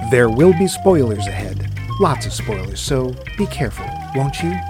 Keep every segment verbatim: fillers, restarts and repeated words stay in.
There will be spoilers ahead. Lots of spoilers, so be careful, won't you?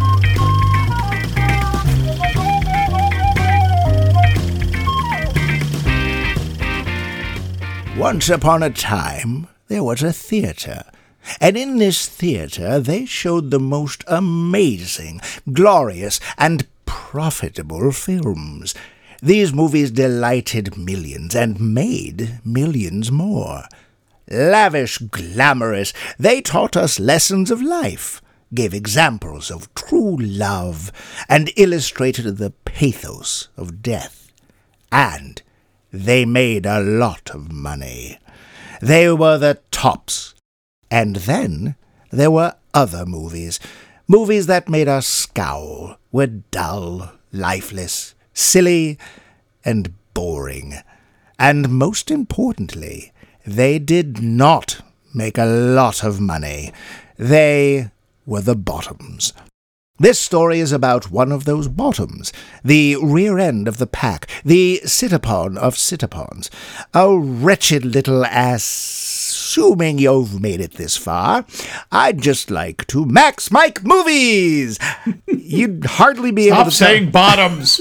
Once upon a time, there was a theater. And in this theater, they showed the most amazing, glorious, and profitable films. These movies delighted millions and made millions more. Lavish, glamorous, they taught us lessons of life, gave examples of true love, and illustrated the pathos of death. And they made a lot of money. They were the tops. And then there were other movies, movies that made us scowl, were dull, lifeless, silly, and boring. And most importantly, they did not make a lot of money. They were the bottoms. This story is about one of those bottoms, the rear end of the pack, the sit-upon of sit-upons, a wretched little ass. Assuming you've made it this far, I'd just like to Max Mike Movies. You'd hardly be Stop able to saying bottoms.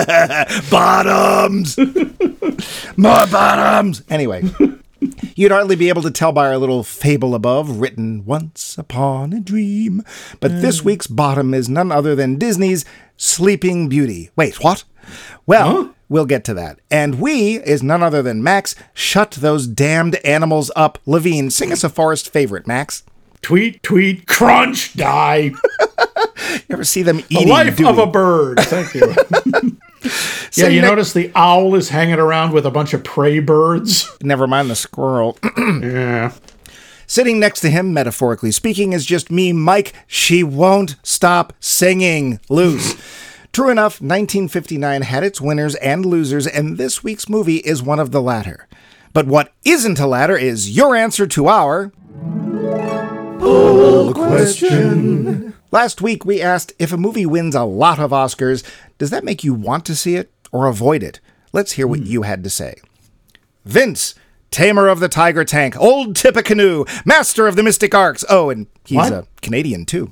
Bottoms. More bottoms. Anyway, you'd hardly be able to tell by our little fable above, written once upon a dream. But mm. this week's bottom is none other than Disney's Sleeping Beauty. Wait, what? Well, huh? We'll get to that. And we is none other than Max. Shut those damned animals up. Levine, sing us a forest favorite, Max. Tweet, tweet, crunch, die. You ever see them eating? The life Dewey? of a bird. Thank you. Yeah, you ne- notice the owl is hanging around with a bunch of prey birds? Never mind the squirrel. Yeah. Sitting next to him, metaphorically speaking, is just me, Mike. She won't stop singing loose. True enough, nineteen fifty-nine had its winners and losers, and this week's movie is one of the latter. But what isn't a ladder is your answer to our poll question. Last week, we asked, if a movie wins a lot of Oscars, does that make you want to see it or avoid it? Let's hear what mm. you had to say. Vince, tamer of the tiger tank, old Tippecanoe, master of the mystic arcs. Oh, and he's what? a Canadian, too.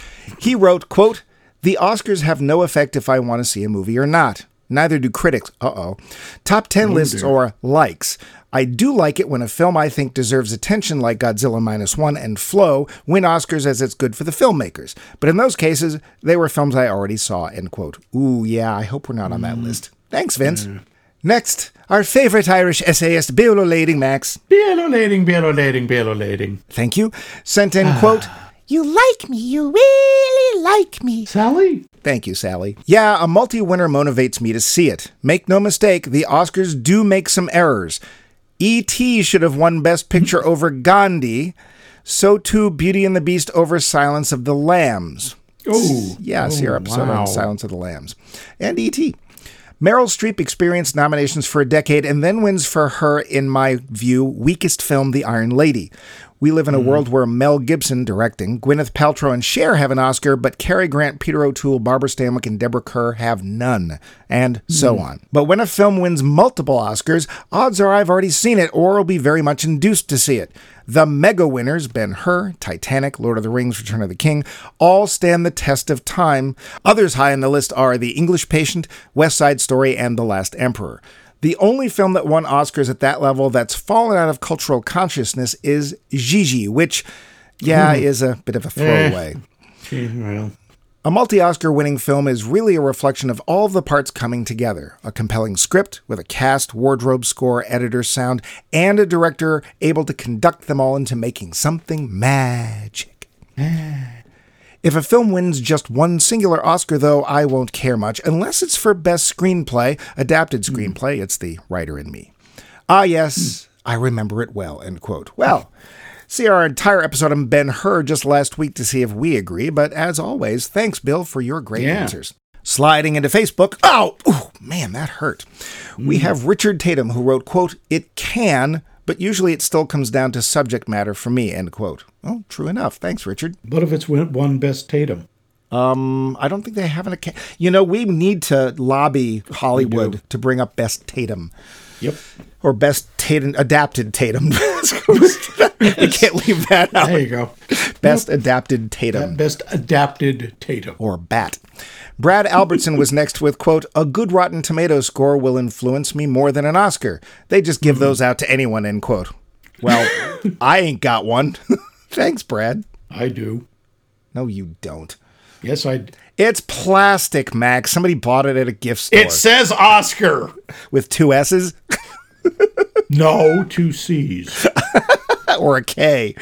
He wrote, quote, "The Oscars have no effect if I want to see a movie or not. Neither do critics. Uh-oh. Top ten oh, lists dear. or likes. I do like it when a film I think deserves attention like Godzilla Minus One and Flow win Oscars as it's good for the filmmakers. But in those cases, they were films I already saw," end quote. Ooh, yeah, I hope we're not on that mm. list. Thanks, Vince. Mm. Next, our favorite Irish essayist, Bealo Lading Max. Bealo Lading, Bealo Lading, Bealo Lading. Thank you. Sent in, quote, "You like me, you really like me." Sally? Thank you, Sally. Yeah, a multi-winner motivates me to see it. Make no mistake, the Oscars do make some errors. E T should have won Best Picture over Gandhi. So too, Beauty and the Beast over Silence of the Lambs. Oh. Yeah, see our oh, episode wow. on Silence of the Lambs. And E T Meryl Streep experienced nominations for a decade and then wins for her, in my view, weakest film, The Iron Lady. We live in a mm. world where Mel Gibson directing, Gwyneth Paltrow and Cher have an Oscar, but Cary Grant, Peter O'Toole, Barbara Stanwyck, and Deborah Kerr have none, and mm. so on. But when a film wins multiple Oscars, odds are I've already seen it or will be very much induced to see it. The mega winners, Ben-Hur, Titanic, Lord of the Rings, Return of the King, all stand the test of time. Others high on the list are The English Patient, West Side Story, and The Last Emperor. The only film that won Oscars at that level that's fallen out of cultural consciousness is Gigi, which, yeah, is a bit of a throwaway. Eh. Well. A multi-Oscar winning film is really a reflection of all of the parts coming together. A compelling script with a cast, wardrobe, score, editor, sound, and a director able to conduct them all into making something magic. If a film wins just one singular Oscar, though, I won't care much, unless it's for Best Screenplay, Adapted Screenplay. Mm. It's the writer in me. Ah, yes, mm. I remember it well, end quote. Well, see our entire episode on Ben-Hur just last week to see if we agree, but as always, thanks, Bill, for your great yeah. answers. Sliding into Facebook, oh, ooh, man, that hurt. Mm. We have Richard Tatum, who wrote, quote, "It can, but usually it still comes down to subject matter for me," end quote. Oh, true enough. Thanks, Richard. What if it's won Best Tatum? Um, I don't think they have an account. You know, we need to lobby Hollywood to bring up Best Tatum. Yep. Or best Tatum, adapted Tatum. You can't leave that out. There you go. Best yep. adapted Tatum. Best adapted Tatum. Or Bat. Brad Albertson was next with, quote, a good Rotten Tomatoes score will influence me more than an Oscar. They just give mm-hmm. those out to anyone, end quote. Well, I ain't got one. Thanks, Brad. I do. No, you don't. Yes, I do. It's plastic, Max. Somebody bought it at a gift store. It says Oscar. With two S's? No, two C's. Or a K.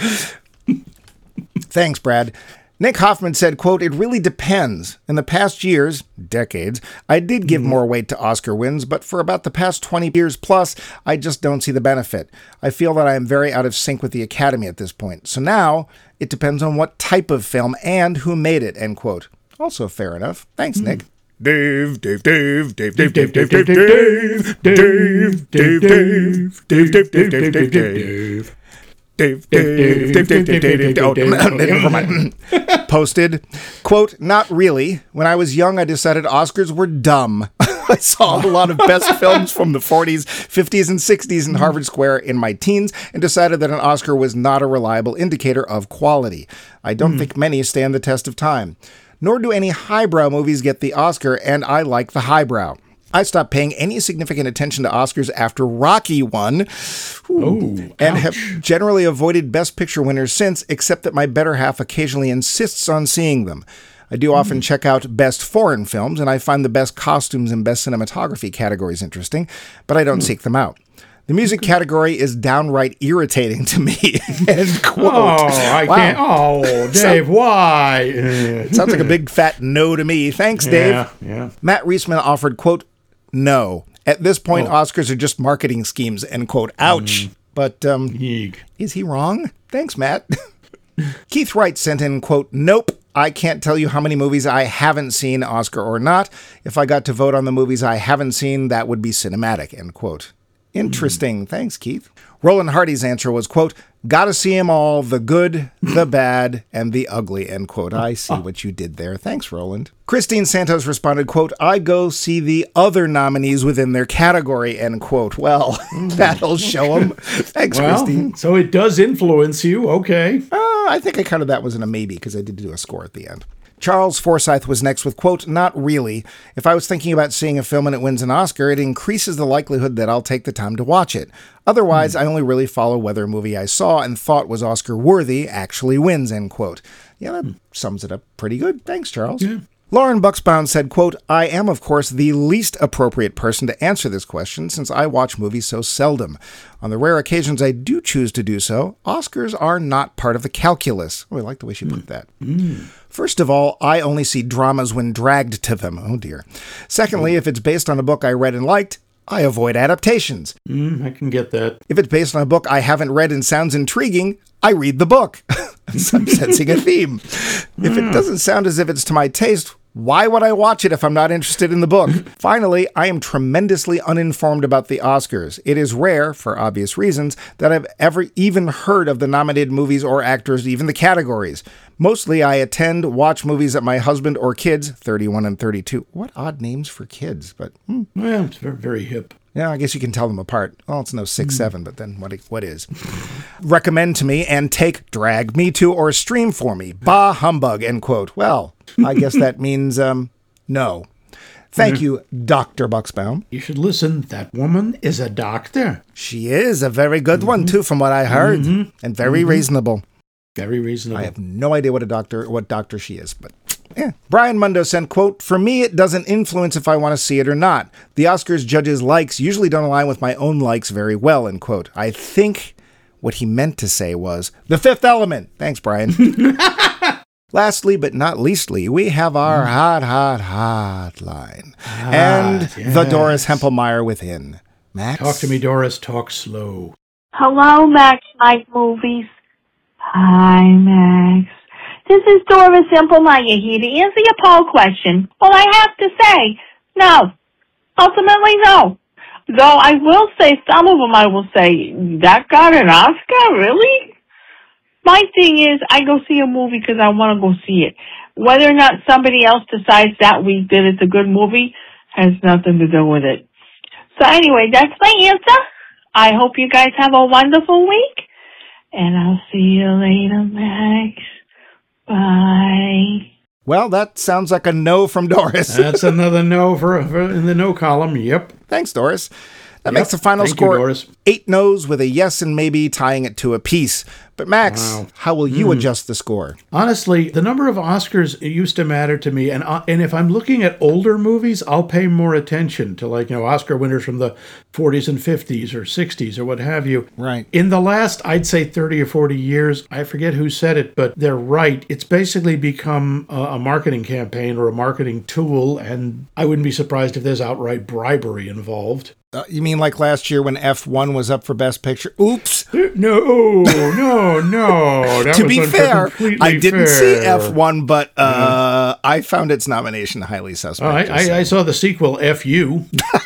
Thanks, Brad. Nick Hoffman said, quote, it really depends. In the past years, decades, I did give mm. more weight to Oscar wins, but for about the past twenty years plus, I just don't see the benefit. I feel that I am very out of sync with the Academy at this point. So now, it depends on what type of film and who made it, end quote. Also fair enough. Thanks, mm. Nick. Dave, Dave, Dave, Dave, Dave, Dave, Dave, Dave, Dave, Dave, Dave, Dave, Dave, Dave, Dave, Dave, Dave, Dave, Dave, Dave. Dave, Dave, Dave, Dave, Dave, Dave, Dave, oh, never mind. Posted, quote, not really. When I was young, I decided Oscars were dumb. I saw a lot of best films from the forties, fifties, and sixties in Harvard Square in my teens and decided that an Oscar was not a reliable indicator of quality. I don't mm. think many stand the test of time. Nor do any highbrow movies get the Oscar, and I like the highbrow. I stopped paying any significant attention to Oscars after Rocky won, Ooh, and ouch. have generally avoided Best Picture winners since, except that my better half occasionally insists on seeing them. I do often mm. check out Best Foreign Films, and I find the Best Costumes and Best Cinematography categories interesting, but I don't mm. seek them out. The music category is downright irritating to me. End quote. Oh, I wow. can't. Oh, Dave, so, why? It sounds like a big fat no to me. Thanks, Dave. Yeah, yeah. Matt Reisman offered, quote, no. At this point, oh. Oscars are just marketing schemes, end quote. Ouch. Mm. But um, Yeeg. Is he wrong? Thanks, Matt. Keith Wright sent in, quote, nope. I can't tell you how many movies I haven't seen, Oscar or not. If I got to vote on the movies I haven't seen, that would be cinematic, end quote. Interesting. Mm. Thanks, Keith. Roland Hardy's answer was, quote, gotta see them all, the good, the bad, and the ugly, end quote. I see what you did there. Thanks, Roland. Christine Santos responded, quote, I go see the other nominees within their category, end quote. Well, that'll show them. Thanks, well, Christine. So it does influence you. Okay. Uh, I think I counted that was in a maybe because I did do a score at the end. Charles Forsyth was next with, quote, not really. If I was thinking about seeing a film and it wins an Oscar, it increases the likelihood that I'll take the time to watch it. Otherwise, mm. I only really follow whether a movie I saw and thought was Oscar-worthy actually wins, end quote. Yeah, that mm. sums it up pretty good. Thanks, Charles. Yeah. Lauren Buxbaum said, quote, I am, of course, the least appropriate person to answer this question since I watch movies so seldom. On the rare occasions I do choose to do so, Oscars are not part of the calculus. Oh, I like the way she put that. Mm. First of all, I only see dramas when dragged to them. Oh, dear. Secondly, if it's based on a book I read and liked, I avoid adaptations. Mm, I can get that. If it's based on a book I haven't read and sounds intriguing, I read the book. I'm sensing a theme. If it doesn't sound as if it's to my taste, why would I watch it if I'm not interested in the book? Finally, I am tremendously uninformed about the Oscars. It is rare, for obvious reasons, that I've ever even heard of the nominated movies or actors, even the categories. Mostly, I attend, watch movies that my husband or kids, thirty-one and thirty-two. What odd names for kids, but... Hmm. Well, it's very, very hip. Yeah, I guess you can tell them apart. Well, it's no six, seven, but then what? what is? Recommend to me and take, drag me to, or stream for me. Bah humbug, end quote. Well, I guess that means, um, no. Thank mm-hmm. you, Doctor Buxbaum. You should listen. That woman is a doctor. She is a very good mm-hmm. one, too, from what I heard. Mm-hmm. And very mm-hmm. reasonable. Very reasonable. I have no idea what a doctor, what doctor she is, but... Yeah. Brian Mundo sent, quote, for me, it doesn't influence if I want to see it or not. The Oscars judges' likes usually don't align with my own likes very well, end quote. I think what he meant to say was, The Fifth Element. Thanks, Brian. Lastly, but not leastly, we have our hot, hot, hot line. Hot, and yes. the Doris Hempelmeyer within. Max? Talk to me, Doris. Talk slow. Hello, Max Night Movies. Hi, Max. This is Doris Hempelmeyer here to answer your poll question. Well, I have to say, no. Ultimately, no. Though I will say, some of them I will say, that got an Oscar? Really? My thing is, I go see a movie because I want to go see it. Whether or not somebody else decides that week that it's a good movie has nothing to do with it. So anyway, that's my answer. I hope you guys have a wonderful week. And I'll see you later, Max. Bye. Well, that sounds like a no from Doris. That's another no for, for in the no column. Yep. Thanks, Doris. That Yep. makes the final Thank you, score Doris. eight no's with a yes and maybe, tying it to a piece. But Max, Wow. how will you Mm. adjust the score? Honestly, the number of Oscars it used to matter to me, and uh, and if I'm looking at older movies, I'll pay more attention to, like, you know, Oscar winners from the forties and fifties or sixties or what have you. Right. In the last, I'd say thirty or forty years, I forget who said it, but they're right. It's basically become a, a marketing campaign or a marketing tool, and I wouldn't be surprised if there's outright bribery involved. Uh, you mean like last year when F one was up for Best Picture? Oops. No, no, no. That To was be unfair, fair, completely I didn't see fair. F one, but uh, I found its nomination highly Oh, suspect. I, I, I saw the sequel, F U.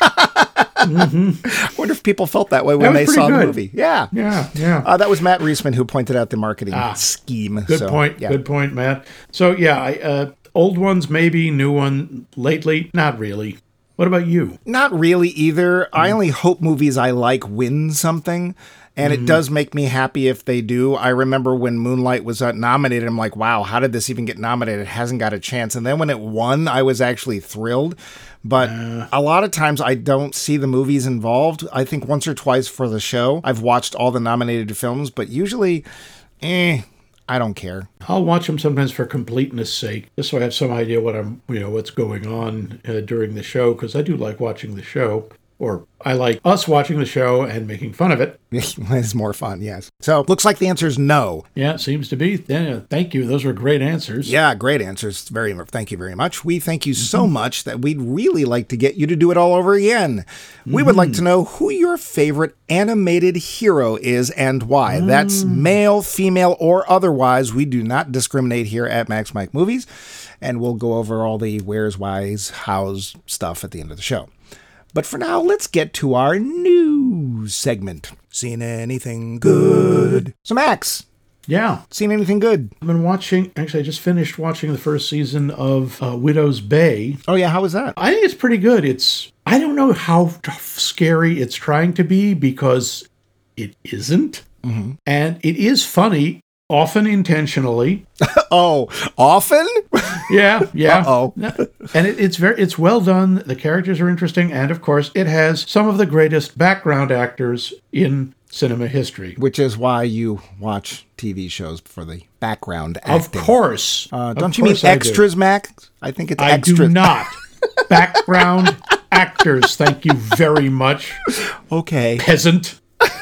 I wonder if people felt that way when That was they pretty saw good. the movie. Yeah. Yeah, yeah. Uh, that was Matt Reisman who pointed out the marketing Ah, scheme. Good So, point. yeah. Good point, Matt. So, yeah, I, uh, old ones maybe, new one lately, not really. What about you? Not really either. Mm. I only hope movies I like win something. And Mm-hmm. it does make me happy if they do. I remember when Moonlight was uh, nominated, I'm like, wow, how did this even get nominated? It hasn't got a chance. And then when it won, I was actually thrilled. But a lot of times I don't see the movies involved. I think once or twice for the show, I've watched all the nominated films, but usually, eh, I don't care. I'll watch them sometimes for completeness' sake, just so I have some idea what I'm, you know, what's going on uh, during the show, because I do like watching the show. Or I like us watching the show and making fun of it. It's more fun, yes. So looks like the answer is no. Yeah, it seems to be. Yeah, thank you. Those were great answers. Yeah, great answers. Very, thank you very much. We thank you so much that we'd really like to get you to do it all over again. We would like to know who your favorite animated hero is and why. That's male, female, or otherwise. We do not discriminate here at Max Mike Movies, and we'll go over all the where's, why's, how's stuff at the end of the show. But for now, let's get to our news segment. Seen anything good? So Max, Yeah. seen anything good? I've been watching, actually, I just finished watching the first season of uh, Widow's Bay. Oh yeah, how was that? I think it's pretty good. It's, I don't know how t- scary it's trying to be because it isn't. Mm-hmm. And it is funny, often intentionally. Oh, often? Yeah, yeah. Uh-oh. And it, it's very, it's well done. The characters are interesting, and of course, it has some of the greatest background actors in cinema history. Which is why you watch T V shows for the background Of acting. course. Uh, Of don't you mean course I do. extras, Max? I think it's I extras. do not. Background actors. Thank you very much, Okay. peasant.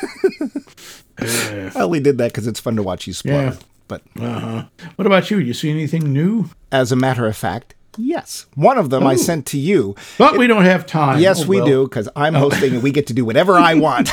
I only did that because it's fun to watch you splur. Yeah. But Uh-huh. What about you? You see anything new? as a matter of fact, yes. One of them I Ooh. sent to you. But we don't have time. Yes, Oh, we well. do, because I'm hosting and we get to do whatever I want.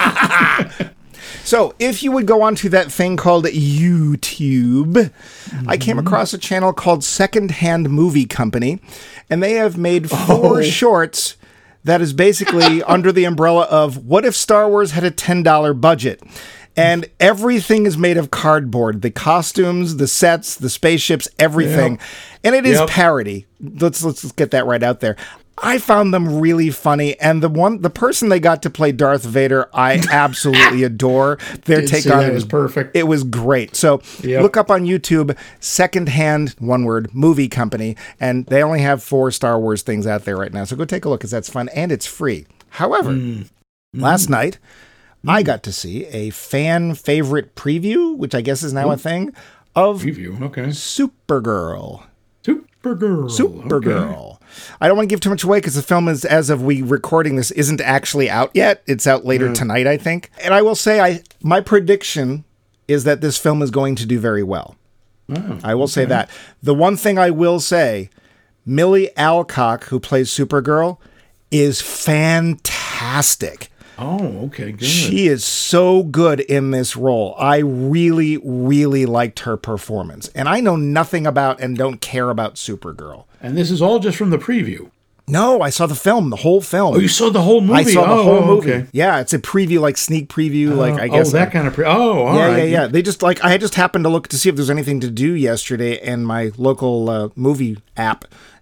So, if you would go onto that thing called YouTube, mm-hmm. I came across a channel called Secondhand Movie Company, and they have made four Oh. shorts that is basically under the umbrella of what if Star Wars had a ten dollar budget? And everything is made of cardboard. The costumes, the sets, the spaceships, everything. Yep. And it is Yep. parody. Let's let's get that right out there. I found them really funny, and the one the person they got to play Darth Vader, I absolutely adore. Their Did take see on that. it It was perfect. It was great. So Yep. look up on YouTube, Secondhand, one word, Movie Company, and they only have four Star Wars things out there right now. So go take a look, because that's fun, and it's free. However, Mm. last night, I got to see a fan favorite preview, which I guess is now a thing, of Preview. Okay. Supergirl. Supergirl. Supergirl. Okay. I don't want to give too much away because the film is, as of we recording this, isn't actually out yet. It's out later tonight, I think. And I will say, I my prediction is that this film is going to do very well. Oh, I will say that. The one thing I will say, Millie Alcock, who plays Supergirl, is fantastic. Oh, okay. Good. She is so good in this role. I really, really liked her performance. And I know nothing about and don't care about Supergirl. and this is all just from the preview. No, I saw the film, the whole film. Oh, you saw the whole movie? I saw the oh, whole oh, movie. Okay. Yeah, it's a preview, like sneak preview, like I Oh, guess. that uh, kind of pre. Oh, all yeah, right. yeah, yeah. They just like I had just happened to look to see if there's anything to do yesterday in my local uh, movie app,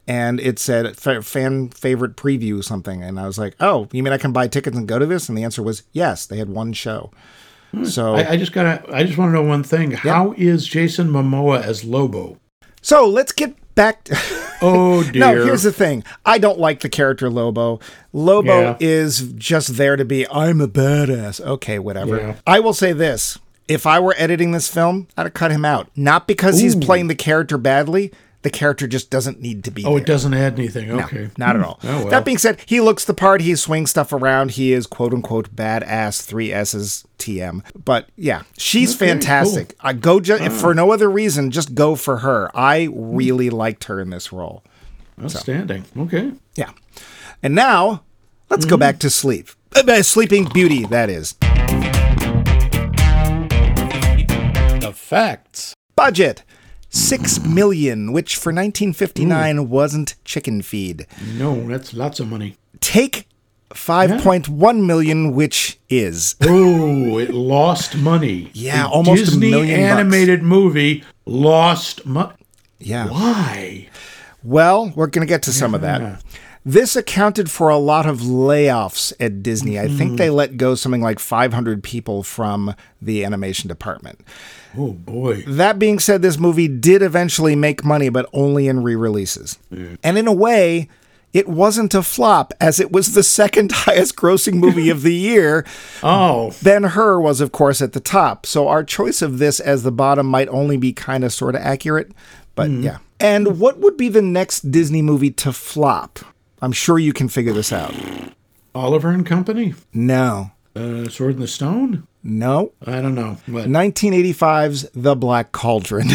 and it said f- fan favorite preview something. And I was like, oh, you mean I can buy tickets and go to this? And the answer was yes. They had one show. So I, I just gotta. I just want to know one thing. How is Jason Momoa as Lobo? So let's get back. To Oh dear. No, here's the thing. I don't like the character Lobo. Lobo Yeah. is just there to be, I'm a badass. Okay, whatever. Yeah. I will say this. If I were editing this film, I'd have cut him out. Not because he's Ooh. playing the character badly. The character just doesn't need to be Oh, there. it doesn't add anything. Okay. Not at all. Oh, well. That being said, he looks the part. He swings stuff around. He is quote unquote badass. Three S's T M. But yeah, she's Okay, fantastic. cool. I go ju- if for no other reason. Just go for her. I really liked her in this role. Outstanding. Okay. Yeah. And now let's Mm-hmm. go back to sleep. Uh, Sleeping Beauty. That is The facts. budget. Six million, which for nineteen fifty-nine wasn't chicken feed. No, that's lots of money. Take five point one million, which is. Oh, it lost money. Yeah, A almost a Disney million bucks. animated movie lost money. Yeah. Why? Well, we're going to get to some of that. This accounted for a lot of layoffs at Disney. I think they let go something like five hundred people from the animation department. Oh boy. That being said, this movie did eventually make money, but only in re-releases. And in a way, it wasn't a flop, as it was the second highest grossing movie of the year. Oh, Ben-Hur was, of course, at the top. So our choice of this as the bottom might only be kind of sort of accurate. But yeah. And what would be the next Disney movie to flop? I'm sure you can figure this out. Oliver and Company. No. Uh, Sword in the Stone. No. I don't know. What? nineteen eighty-five's The Black Cauldron.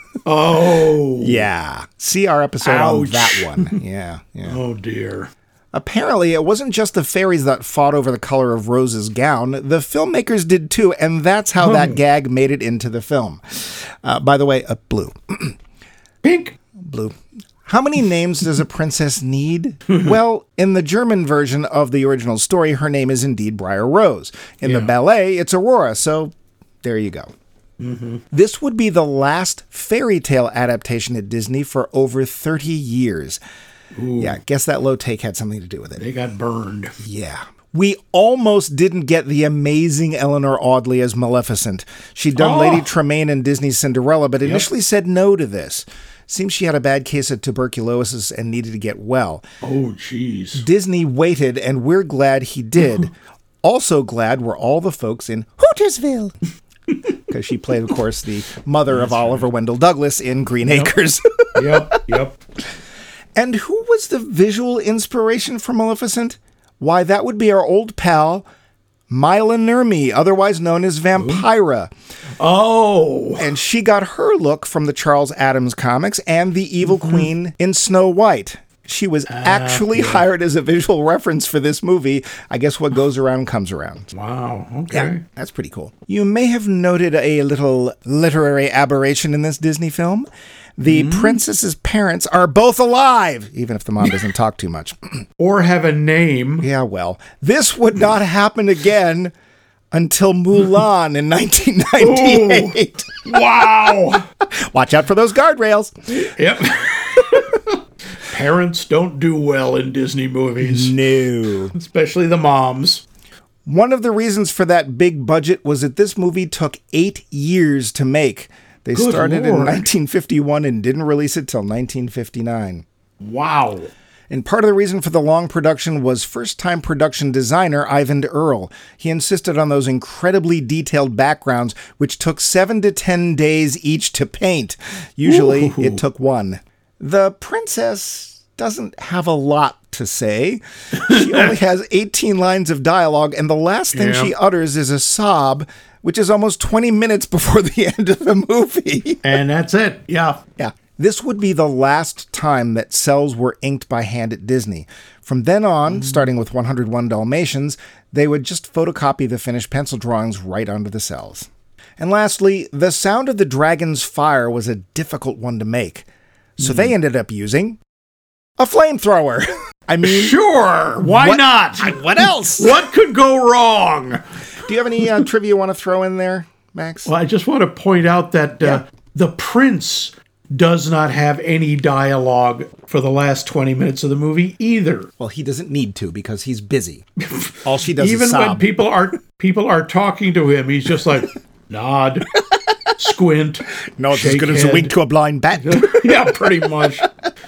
Oh. Yeah. See our episode on Ouch. that one. Yeah. Yeah. Oh dear. Apparently, it wasn't just the fairies that fought over the color of Rose's gown. The filmmakers did too, and that's how that gag made it into the film. Uh, by the way, uh, blue. Pink. Blue. How many names does a princess need? Well, in the German version of the original story, her name is indeed Briar Rose. In the Yeah. ballet, it's Aurora, so there you go. This would be the last fairy tale adaptation at Disney for over thirty years. Yeah, guess that low take had something to do with it. They got burned. Yeah. We almost didn't get the amazing Eleanor Audley as Maleficent. She'd done Oh. Lady Tremaine and Disney's Cinderella, but initially said no to this. Seems she had a bad case of tuberculosis and needed to get well. Oh, jeez. Disney waited, and we're glad he did. Also glad were all the folks in Hootersville. Because she played, of course, the mother of Oliver Wendell Douglas in Green Acres. Yep. Yep. And who was the visual inspiration for Maleficent? Why, that would be our old pal, Mila Nurmi, otherwise known as Vampira. Oh. And she got her look from the Charles Addams comics and the evil queen in Snow White. She was actually hired as a visual reference for this movie. I guess what goes around comes around. Wow. Okay. Yeah, that's pretty cool. You may have noted a little literary aberration in this Disney film. The princess's parents are both alive, even if the mom doesn't talk too much. Or have a name. Yeah, well, this would not happen again until Mulan in nineteen ninety-eight. Wow. Watch out for those guardrails. Yep. Parents don't do well in Disney movies, No. especially the moms. One of the reasons for that big budget was that this movie took eight years to make. They Good started in Lord. nineteen fifty-one and didn't release it till nineteen fifty-nine. Wow. And part of the reason for the long production was first-time production designer Ivan Earl. He insisted on those incredibly detailed backgrounds, which took seven to ten days each to paint. Usually, Ooh. it took one. The princess doesn't have a lot to say. She only has eighteen lines of dialogue, and the last thing Yeah. she utters is a sob, which is almost twenty minutes before the end of the movie. And that's it. Yeah. Yeah. This would be the last time that cells were inked by hand at Disney. From then on, starting with one oh one Dalmatians, they would just photocopy the finished pencil drawings right onto the cells. And lastly, the sound of the dragon's fire was a difficult one to make. So they ended up using a flamethrower. I mean, Sure. Why what- not? what else? What could go wrong? Do you have any uh, trivia you want to throw in there, Max? Well, I just want to point out that uh, Yeah. the prince does not have any dialogue for the last twenty minutes of the movie either. Well, he doesn't need to because he's busy. All she does Even is sob. when people are people are talking to him, he's just like nod, squint. No, it's as shake good as a head. wink to a blind bat. Yeah, pretty much.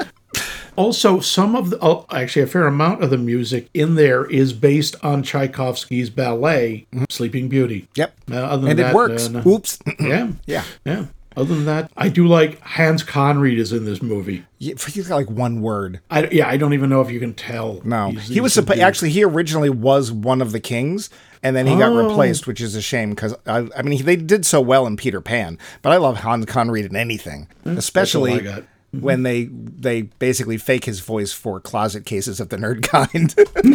Also, some of the, oh, actually, a fair amount of the music in there is based on Tchaikovsky's ballet, Sleeping Beauty. Yep. Uh, other than And it that, works. uh, no. Oops. Yeah. Yeah. Yeah. Other than that, I do like Hans Conried is in this movie. Yeah, he's got like one word. I, yeah, I don't even know if you can tell. No, He's- he was he's a supposed. dude. Actually, he originally was one of the kings, and then he got Oh. replaced, which is a shame because I, I mean he, they did so well in Peter Pan. But I love Hans Conried in anything, especially That's all I got. when they they basically fake his voice for Closet Cases of the Nerd Kind.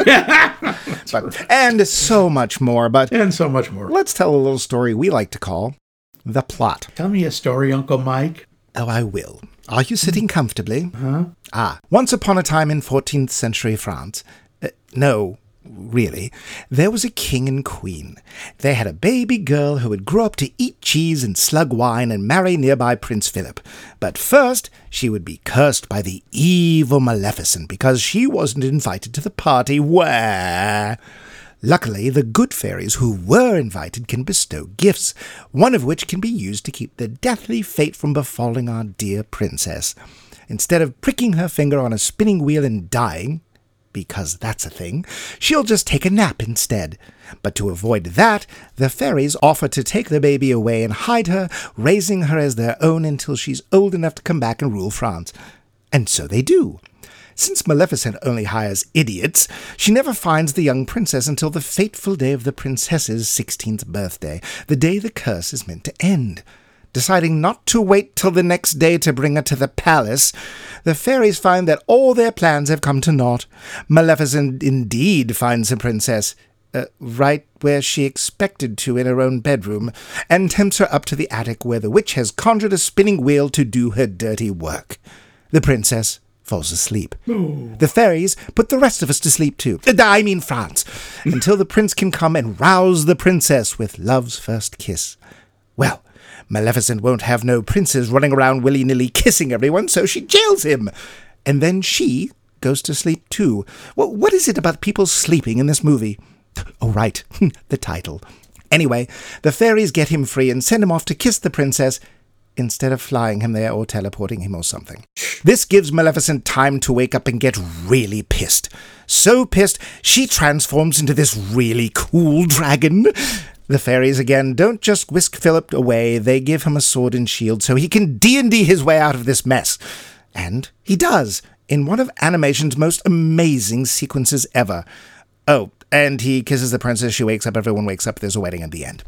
but, and so much more. But And so much more. let's tell a little story we like to call the plot. Tell me a story, Uncle Mike. Oh, I will. Are you sitting comfortably? Huh? Ah, once upon a time in fourteenth century France, uh, no, really, there was a king and queen. They had a baby girl who would grow up to eat cheese and slug wine and marry nearby Prince Philip. But first, she would be cursed by the evil Maleficent because she wasn't invited to the party where... Luckily, the good fairies who were invited can bestow gifts, one of which can be used to keep the deathly fate from befalling our dear princess. Instead of pricking her finger on a spinning wheel and dying, because that's a thing, she'll just take a nap instead. But to avoid that, the fairies offer to take the baby away and hide her, raising her as their own until she's old enough to come back and rule France. And so they do. Since Maleficent only hires idiots, she never finds the young princess until the fateful day of the princess's sixteenth birthday, the day the curse is meant to end. Deciding not to wait till the next day to bring her to the palace, the fairies find that all their plans have come to naught. Maleficent indeed finds the princess, uh, right where she expected to in her own bedroom, and tempts her up to the attic where the witch has conjured a spinning wheel to do her dirty work. The princess falls asleep. The fairies put the rest of us to sleep too. Uh, I mean France, until the prince can come and rouse the princess with love's first kiss. Well, Maleficent won't have no princes running around willy-nilly kissing everyone, so she jails him. And then she goes to sleep too. Well, what is it about people sleeping in this movie? Oh, right, the title. Anyway, the fairies get him free and send him off to kiss the princess, instead of flying him there or teleporting him or something. This gives Maleficent time to wake up and get really pissed. So pissed, she transforms into this really cool dragon. The fairies, again, don't just whisk Philip away, they give him a sword and shield so he can D and D his way out of this mess. And he does, in one of animation's most amazing sequences ever. Oh, and he kisses the princess, she wakes up, everyone wakes up, there's a wedding at the end.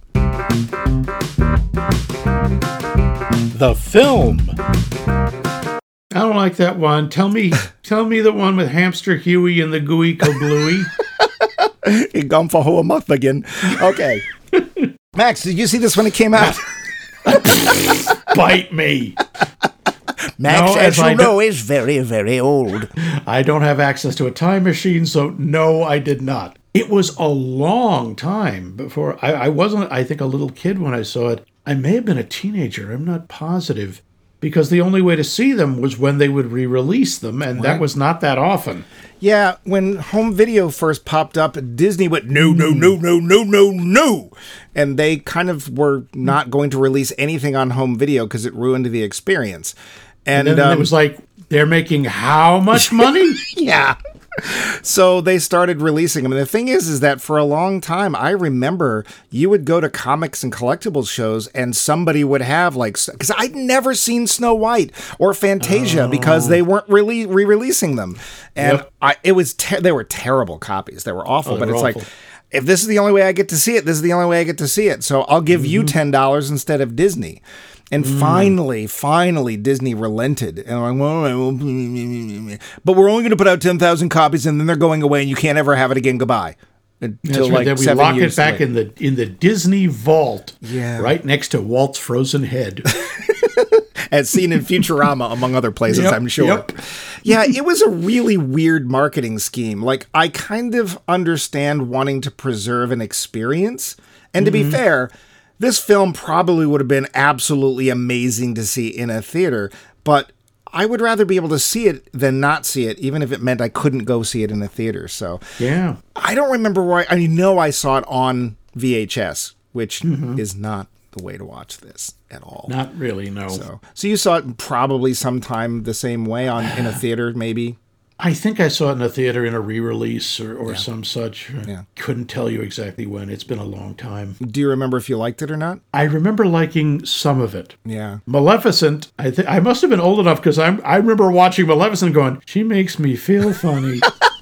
The film. I don't like that one. Tell me, tell me the one with Hamster Huey and the Gooey Kablooey. He gone for whole month again. Okay. Max, did you see this when it came out? Bite me. Max, No, as as I you do- know, is very, very old. I don't have access to a time machine, so no, I did not. It was a long time before I, I wasn't, I think, a little kid when I saw it. I may have been a teenager. I'm not positive. Because the only way to see them was when they would re-release them, and that was not that often. Yeah, when home video first popped up, Disney went, no, no, no, no, no, no, no. And they kind of were not going to release anything on home video because it ruined the experience. And, And then um, it was like, they're making how much money? yeah. So they started releasing them. And the thing is, is that for a long time, I remember you would go to comics and collectibles shows and somebody would have like, because I'd never seen Snow White or Fantasia Oh. because they weren't really re-releasing them. And Yep. I, it was, ter- they were terrible copies. They were awful, Oh, they but were it's like, awful. if this is the only way I get to see it, this is the only way I get to see it. So I'll give you Mm-hmm. ten dollars instead of Disney. And Mm. finally, finally, Disney relented. And I'm like, well, all right, well, but we're only going to put out ten thousand copies and then they're going away and you can't ever have it again. Goodbye. Until That's right. like Then we seven lock it years back later. in the in the Disney vault, Yeah. right next to Walt's frozen head. As seen in Futurama, among other places, Yep, I'm sure. yep. Yeah, it was a really weird marketing scheme. Like, I kind of understand wanting to preserve an experience. And to Mm-hmm. be fair, this film probably would have been absolutely amazing to see in a theater. but I would rather be able to see it than not see it, even if it meant I couldn't go see it in a theater. So Yeah. I don't remember where I, I know I saw it on V H S, which Mm-hmm. is not the way to watch this at all. Not really, no. So, so you saw it probably sometime the same way on in a theater, maybe. I think I saw it in a theater in a re-release or, or some such. I Yeah. couldn't tell you exactly when. It's been a long time. Do you remember if you liked it or not? I remember liking some of it. Yeah. Maleficent, I think I must have been old enough because I'm I remember watching Maleficent going, she makes me feel funny.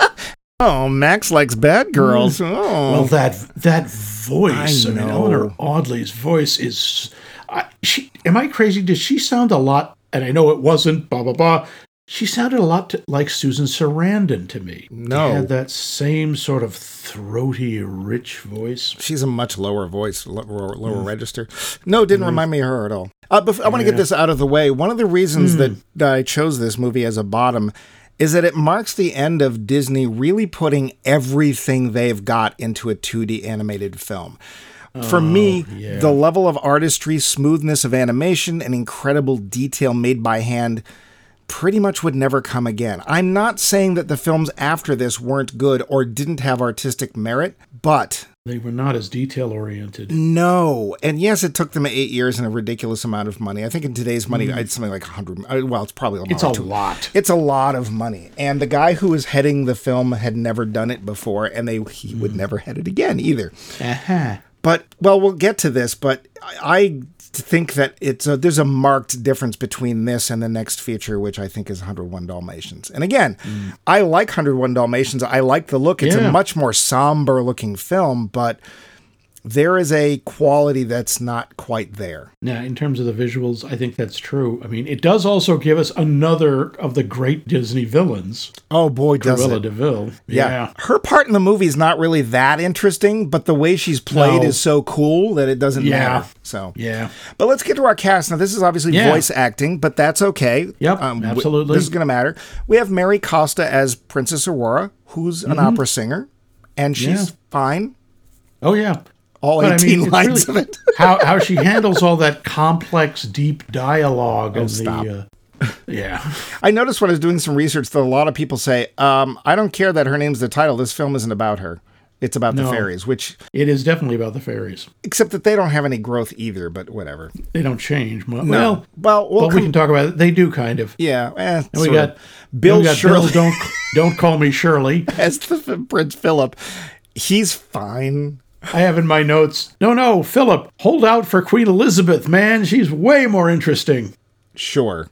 Oh, Max likes bad girls. Oh. Well, that that voice, I I, mean, know. Eleanor Audley's voice is. I, she, am I crazy? Did she sound a lot? And I know it wasn't. Blah blah blah. She sounded a lot to, like Susan Sarandon to me. No. She had that same sort of throaty, rich voice. She's a much lower voice, lower, lower register. No, it didn't remind me of her at all. Uh, bef- I want to get this out of the way. One of the reasons that, that I chose this movie as a bottom is that it marks the end of Disney really putting everything they've got into a two D animated film. For me, yeah. the level of artistry, smoothness of animation, and incredible detail made by hand pretty much would never come again. I'm not saying that the films after this weren't good or didn't have artistic merit, but They were not as detail oriented. no. And yes, it took them eight years and a ridiculous amount of money. I think in today's money, it's something like one hundred. uh, Well, it's probably a It's a lot. too. lot. It's a lot of money. And the guy who was heading the film had never done it before, and they he would never head it again either. Uh-huh. But, well, we'll get to this, but I I think that it's a, there's a marked difference between this and the next feature, which I think is one oh one Dalmatians. And again, I like one oh one Dalmatians. I like the look. It's Yeah. a much more somber looking film, but there is a quality that's not quite there. Now, in terms of the visuals, I think that's true. I mean, it does also give us another of the great Disney villains, Oh boy, does Cruella it. de Vil. Yeah. Her part in the movie is not really that interesting, but the way she's played No. is so cool that it doesn't Yeah. matter. So, Yeah. but let's get to our cast. Now, this is obviously Yeah. voice acting, but that's okay. Yep, w- absolutely. This is going to matter. We have Mary Costa as Princess Aurora, who's an opera singer, and she's Mm-hmm. Yeah. fine. Oh, yeah. All But I eighteen mean, it's lines really- of it. how how she handles all that complex, deep dialogue and Oh, stop. the uh, yeah. I noticed when I was doing some research that a lot of people say, um, I don't care that her name's the title. This film isn't about her. It's about the No. fairies, which, It is definitely about the fairies. except that they don't have any growth either, but whatever. They don't change much. No. Well, Well, we'll but we come- can talk about it. They do kind of. Yeah. Eh, And we sort got of. Bill we got Shirley Bill, don't don't call me Shirley. as the Prince Philip. He's fine. I have in my notes. No, no, Philip, hold out for Queen Elizabeth, man. She's way more interesting. Sure.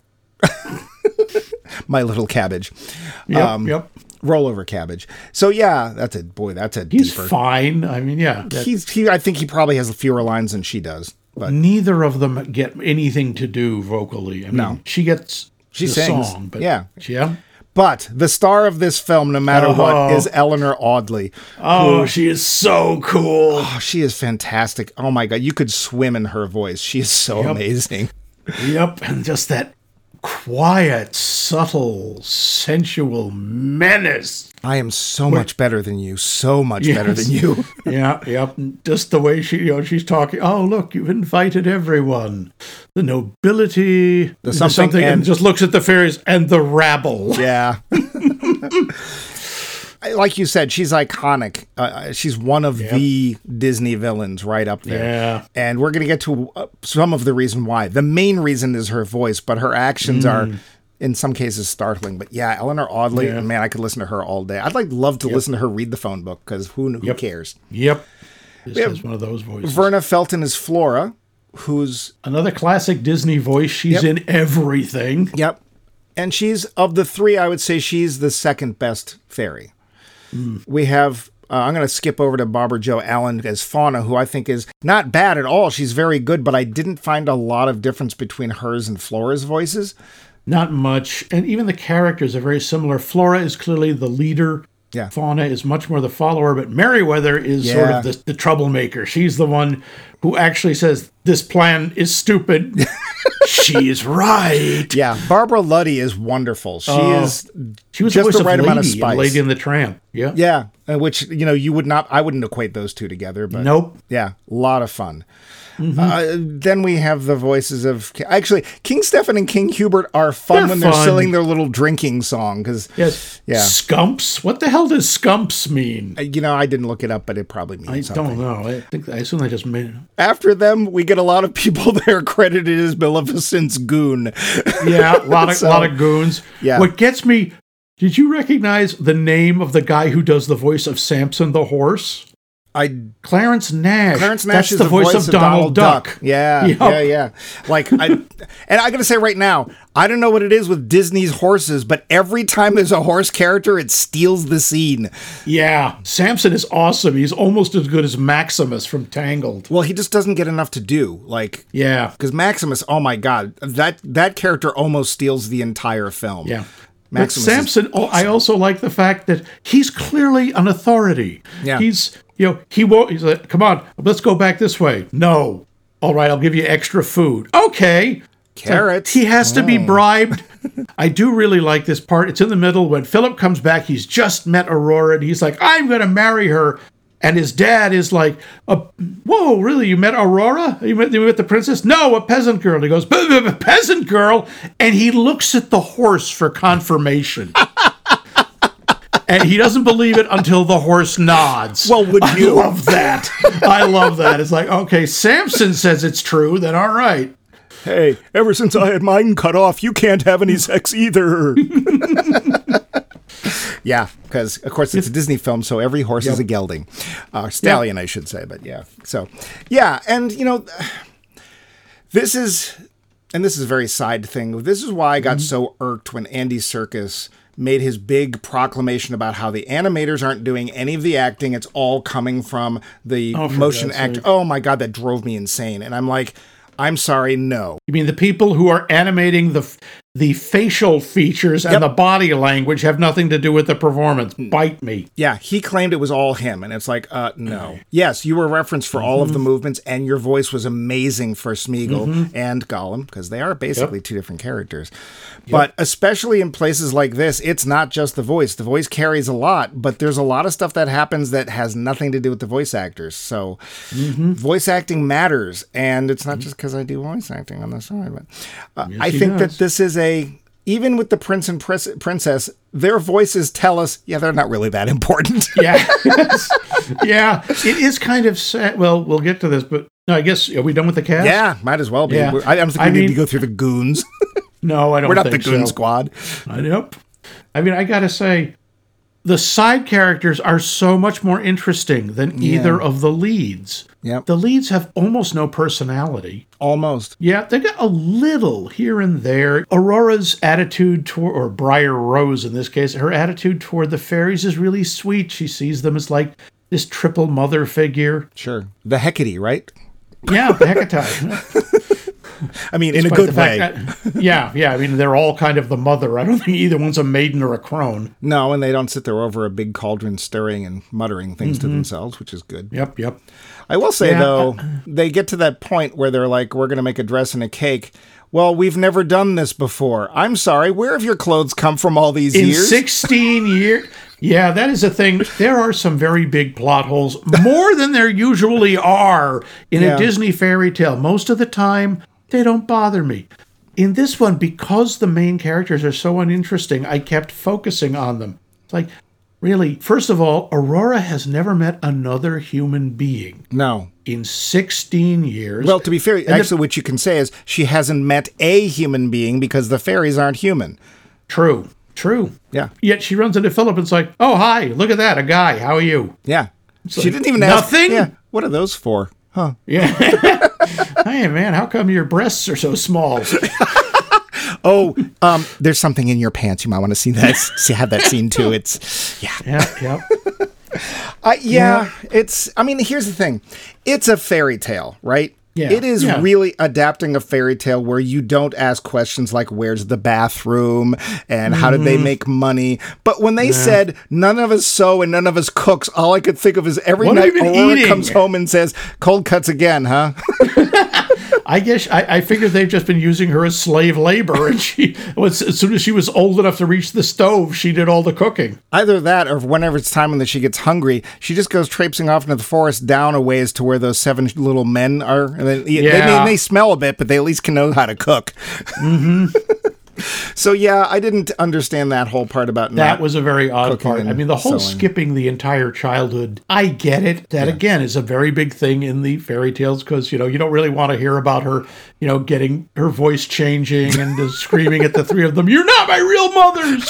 My little cabbage. Yep, Um, yep. Rollover cabbage. So yeah, that's a boy. That's a He's deeper. fine. I mean, yeah. that- He's he. I think he probably has fewer lines than she does. But neither of them get anything to do vocally. I mean, No. she gets She the sings. song, but Yeah. yeah. but the star of this film, no matter what, Oh. is Eleanor Audley. Oh, she is so cool. Oh, she is fantastic. Oh my god, you could swim in her voice. She is so Yep. amazing. Yep, and just that quiet, subtle, sensual menace. I am so much better than you. So much better Yes. than you. Yeah, yep. Just the way she, you know, she's talking. Oh, look, you've invited everyone. The nobility, The something and, and- just looks at the fairies and the rabble. Yeah. Like you said, she's iconic. Uh, she's one of the Disney villains right up there. Yeah. And we're going to get to uh, some of the reason why. The main reason is her voice, but her actions are, in some cases, startling. But yeah, Eleanor Audley, Yeah. man, I could listen to her all day. I'd like love to listen to her read the phone book because who, who Yep. cares? Yep. This have is one of those voices. Verna Felton is Flora, who's, Another classic Disney voice. She's Yep. in everything. yep. And she's, of the three, I would say she's the second best fairy. We have, uh, I'm going to skip over to Barbara Jo Allen as Fauna, who I think is not bad at all. She's very good, but I didn't find a lot of difference between hers and Flora's voices. Not much. And even the characters are very similar. Flora is clearly the leader. Yeah. Fauna is much more the follower, but Merryweather is sort Yeah. of the, the troublemaker. She's the one who actually says, this plan is stupid. She's right. Yeah, Barbara Luddy is wonderful. She Oh, is She was just the voice the of right Lady amount of in spice. Lady and the Tramp. Yeah. Yeah, uh, which, you know, you would not, I wouldn't equate those two together, but Nope. yeah, a lot of fun. Mm-hmm. Uh, then we have the voices of actually King Stefan and King Hubert are fun They're when they're fun. singing their little drinking song because Yes. yeah. Scumps? What the hell does scumps mean? you know I didn't look it up, but it probably means I something. don't know. I think I assume they just made. After them, we get a lot of people that are credited as Maleficent's goon. Yeah, a lot of So, lot of goons. yeah. What gets me? Did you recognize the name of the guy who does the voice of Samson the horse? I Clarence Nash. Clarence Nash That's is the, voice, of Donald, Duck. Yeah, Yup. yeah, yeah. Like, I, and I gotta say right now, I don't know what it is with Disney's horses, but every time there's a horse character, it steals the scene. Yeah, Samson is awesome. He's almost as good as Maximus from Tangled. Well, he just doesn't get enough to do. Like, Yeah, because Maximus, oh my god, that that character almost steals the entire film. yeah. Maximus but is Samson, oh, I also like the fact that he's clearly an authority. Yeah. He's, you know, he won't, he's like, come on, let's go back this way. No. All right, I'll give you extra food. Okay. Carrots. So he has to be bribed. I do really like this part. It's in the middle when Philip comes back. He's just met Aurora and he's like, I'm going to marry her. And his dad is like, uh, whoa, really? You met Aurora? You met, you met the princess? No, a peasant girl. He goes, "But- but- but peasant girl? And he looks at the horse for confirmation. And he doesn't believe it until the horse nods. Well, would I you? love that. I love that. It's like, okay, Samson says it's true, then all right. Hey, ever since I had mine cut off, you can't have any sex either. Yeah, because of course it's a Disney film, so every horse is a gelding, uh, stallion, I should say. But yeah, so yeah, and you know, this is, and this is a very side thing. This is why I got so irked when Andy Serkis made his big proclamation about how the animators aren't doing any of the acting; it's all coming from the Oh, for motion God's act. sake. Oh my god, that drove me insane. And I'm like, I'm sorry, no. You mean the people who are animating the f- the facial features and Yep. the body language have nothing to do with the performance? Bite me. Yeah, he claimed it was all him, and it's like, uh, no. Yes, you were referenced for all of the movements, and your voice was amazing for Smeagol and Gollum, because they are basically two different characters. But especially in places like this, it's not just the voice. The voice carries a lot, but there's a lot of stuff that happens that has nothing to do with the voice actors. So voice acting matters, and it's not just because I do voice acting on the side. But uh, I he think does. that this is a, even with the prince and pres- princess, their voices tell us, yeah, they're not really that important. Yeah. Yeah. It is kind of sad. Well, we'll get to this, but no, I guess, are we done with the cast? Yeah, might as well be. Yeah. We're- I don't think we I need mean- to go through the goons. No, I don't We're not the think goon so. squad. I Nope. I mean, I got to say, the side characters are so much more interesting than either of the leads. Yep. The leads have almost no personality. Almost. Yeah, they got a little here and there. Aurora's attitude toward, or Briar Rose in this case, her attitude toward the fairies is really sweet. She sees them as like this triple mother figure. Sure. The Hecate, right? Yeah, the Hecate. I mean, in a Despite good the way. fact that- yeah, yeah. I mean, they're all kind of the mother. I don't think either one's a maiden or a crone. No, and they don't sit there over a big cauldron stirring and muttering things Mm-hmm. to themselves, which is good. Yep, yep. I will say, Yeah, though, they get to that point where they're like, we're going to make a dress and a cake. Well, we've never done this before. I'm sorry. Where have your clothes come from all these In years? sixteen years. Yeah, that is a thing. There are some very big plot holes, more than there usually are in Yeah. a Disney fairy tale. Most of the time, they don't bother me. In this one, because the main characters are so uninteresting, I kept focusing on them. It's like, really, first of all, Aurora has never met another human being No. in sixteen years. Well, to be fair, the- actually, what you can say is she hasn't met a human being because the fairies aren't human. True, true. Yeah. Yet she runs into Philip and it's like, oh, hi, look at that, a guy. How are you? Yeah. She like, didn't even ask. nothing? Yeah. What are those for? Huh. Yeah. Hey, man, how come your breasts are so small? Oh, um, there's something in your pants. You might want to see that. See, have that scene too. It's, yeah. Yeah, yeah. Uh, yeah, it's, I mean, here's the thing. It's a fairy tale, right? Yeah, It is yeah. really adapting a fairy tale where you don't ask questions like, where's the bathroom and how did they Mm-hmm. make money? But when they said, none of us sew and none of us cooks, all I could think of is every What have night you been Aurora eating? comes home and says, cold cuts again, huh? I I guess I, I figured they've just been using her as slave labor, and she was as soon as she was old enough to reach the stove, she did all the cooking. Either that, or whenever it's time when she gets hungry, she just goes traipsing off into the forest down a ways to where those seven little men are. And then, Yeah. they, they smell a bit, but they at least can know how to cook. Mm-hmm. So yeah, I didn't understand that whole part about That not was a very odd cooking part. and I mean, the whole sewing. skipping the entire childhood, I get it. That, again, is a very big thing in the fairy tales because, you know, you don't really want to hear about her, you know, getting her voice changing and uh, screaming at the three of them, "You're not my real mothers!"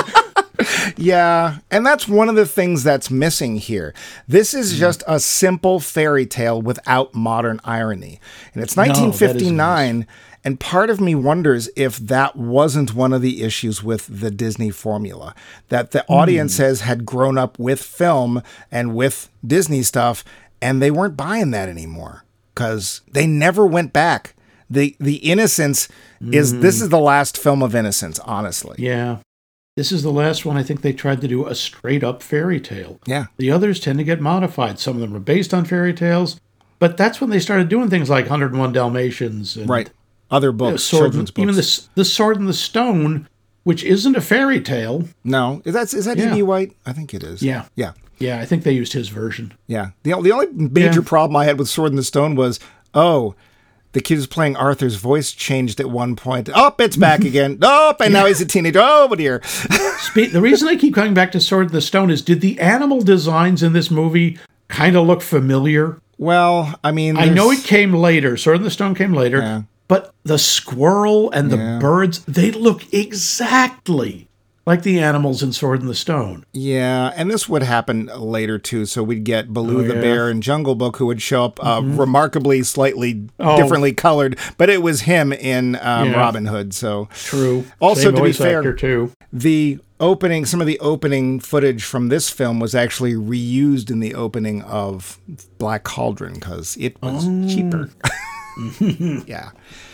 Yeah, and that's one of the things that's missing here. This is Mm. just a simple fairy tale without modern irony. And it's No, that is nineteen fifty-nine, and part of me wonders if that wasn't one of the issues with the Disney formula. That the Hmm. audiences had grown up with film and with Disney stuff, and they weren't buying that anymore because they never went back. The the innocence is, this is the last film of innocence, honestly. Hmm. Yeah. This is the last one I think they tried to do a straight up fairy tale. Yeah. The others tend to get modified. Some of them are based on fairy tales, but that's when they started doing things like one oh one Dalmatians. And Right. Other uh, books, Sword, children's books. even the, the Sword and the Stone, which isn't a fairy tale. No, is that is that Yeah. E B. White? I think it is. Yeah. yeah, Yeah, I think they used his version. yeah. The the only major Yeah. problem I had with Sword in the Stone was, oh, the kid who's playing Arthur's voice changed at one point. Oh, it's back again. Oh, and now he's a teenager. Oh, dear. Spe- the reason I keep coming back to Sword in the Stone is, did the animal designs in this movie kind of look familiar? Well, I mean, I know there's- it came later. Sword in the Stone came later. Yeah. But the squirrel and the Yeah. birds, they look exactly like the animals in Sword in the Stone. Yeah, and this would happen later too. So we'd get Baloo Oh, the yeah. Bear and Jungle Book, who would show up uh, remarkably slightly Oh. differently colored, but it was him in um, Yeah. Robin Hood. So True. Also, Same to be voice fair- actor, too. the opening, some of the opening footage from this film was actually reused in the opening of Black Cauldron because it was cheaper. Yeah.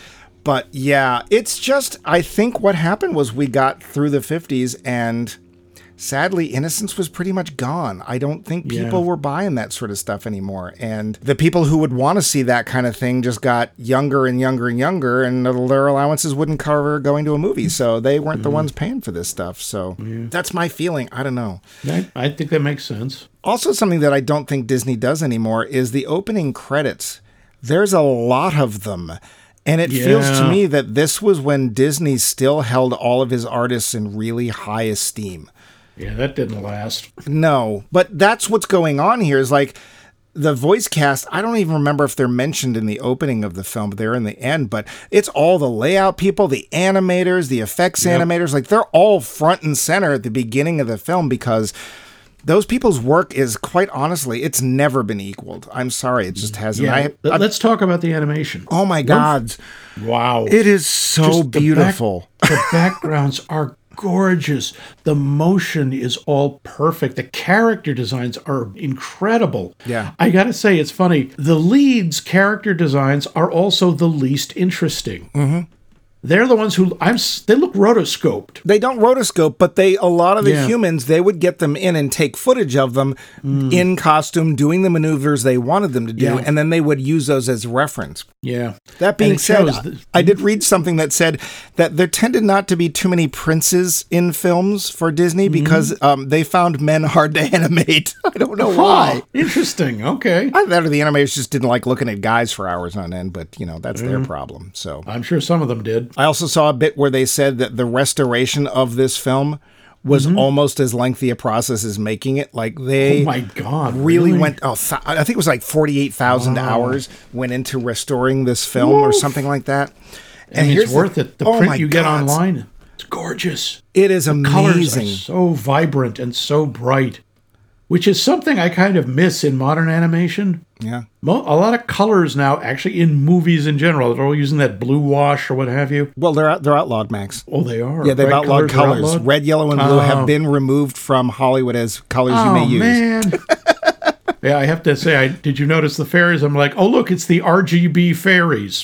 But yeah, it's just, I think what happened was we got through the fifties and sadly, innocence was pretty much gone. I don't think people Yeah. were buying that sort of stuff anymore. And the people who would want to see that kind of thing just got younger and younger and younger, and their allowances wouldn't cover going to a movie. So they weren't the ones paying for this stuff. So that's my feeling. I don't know. I, I think that makes sense. Also, something that I don't think Disney does anymore is the opening credits. There's a lot of them. And it feels to Yeah. me that this was when Disney still held all of his artists in really high esteem. Yeah, that didn't last. No, but that's what's going on here is like the voice cast. I don't even remember if they're mentioned in the opening of the film, but they're in the end. But it's all the layout people, the animators, the effects Yep. animators. Like they're all front and center at the beginning of the film because those people's work is quite honestly, it's never been equaled. I'm sorry, it just hasn't. Yeah, I, let- I- let's talk about the animation. oh my God, Wow. it is so Just the back- beautiful. the backgrounds are gorgeous. The motion is all perfect. The character designs are incredible. Yeah. I gotta say, it's funny. The leads' character designs are also the least interesting. Mm-hmm. They're the ones who I'm. s- They look rotoscoped. They don't rotoscope, but they a lot of the Yeah. humans, they would get them in and take footage of them in costume, doing the maneuvers they wanted them to do, Yeah. and then they would use those as reference. Yeah. That being And it said, shows that- I did read something that said that there tended not to be too many princes in films for Disney because um, they found men hard to animate. I don't know why. Huh, interesting. Okay. Either that or the animators just didn't like looking at guys for hours on end, but you know, that's their problem. So I'm sure some of them did. I also saw a bit where they said that the restoration of this film was almost as lengthy a process as making it. Like they Oh my God. really, went, oh, th- I think it was like forty-eight thousand hours went into restoring this film or Woof. something like that. And here's it's the- worth it. The oh my print you get God. online, it's gorgeous. It is Colors amazing. are so vibrant and so bright, which is something I kind of miss in modern animation. Yeah. Mo- A lot of colors now, actually in movies in general, they're all using that blue wash or what have you. Well, they're out, they're outlawed, Max. Oh, they are. Yeah, they've Bright outlawed are colors. outlawed? Red, yellow, and blue Oh. have been removed from Hollywood as colors Oh, you may use. man. Yeah, I have to say, I did you notice the fairies? I'm like, oh, look, it's the R G B fairies.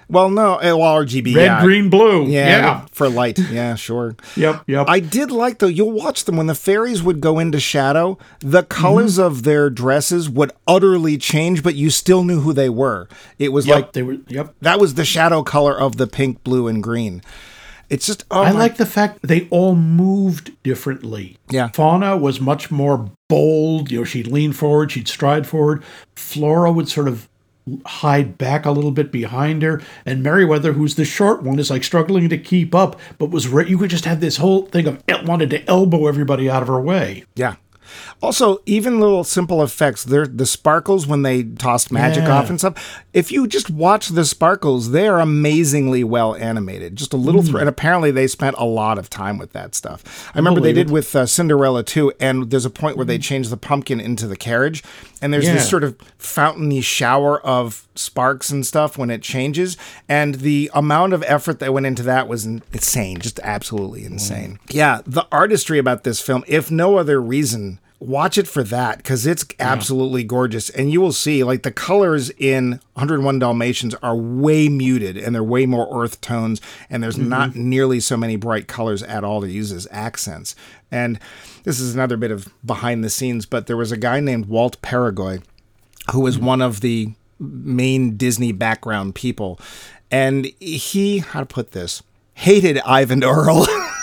Well, no, eh, well, R G B, Red, yeah. green, blue. Yeah, Yeah. for light. Yeah, sure. Yep, yep. I did like, though, you'll watch them when the fairies would go into shadow, the colors Mm-hmm. of their dresses would utterly change, but you still knew who they were. It was Yep, like, they were. Yep. that was the shadow color of the pink, blue, and green. It's just, oh I my- like the fact they all moved differently. Yeah. Fauna was much more bold. You know, she'd lean forward, she'd stride forward. Flora would sort of hide back a little bit behind her. And Merryweather, who's the short one, is like struggling to keep up, but was re- you could just have this whole thing of it wanted to elbow everybody out of her way. Yeah. Also, even little simple effects, they're, the sparkles when they tossed magic Yeah. off and stuff, if you just watch the sparkles, they are amazingly well animated. Just a little, Mm. thr- and apparently they spent a lot of time with that stuff. I remember they believe did it. with uh, Cinderella too, and there's a point where they changed the pumpkin into the carriage, and there's Yeah. this sort of fountainy shower of sparks and stuff when it changes, and the amount of effort that went into that was in- insane, just absolutely insane. Yeah, the artistry about this film, if no other reason, watch it for that, because it's absolutely gorgeous. And you will see, like, the colors in one oh one Dalmatians are way muted, and they're way more earth tones, and there's not nearly so many bright colors at all to use as accents. And this is another bit of behind the scenes, but there was a guy named Walt Paragoy, who was one of the main Disney background people. And he, how to put this, hated Ivan Earl.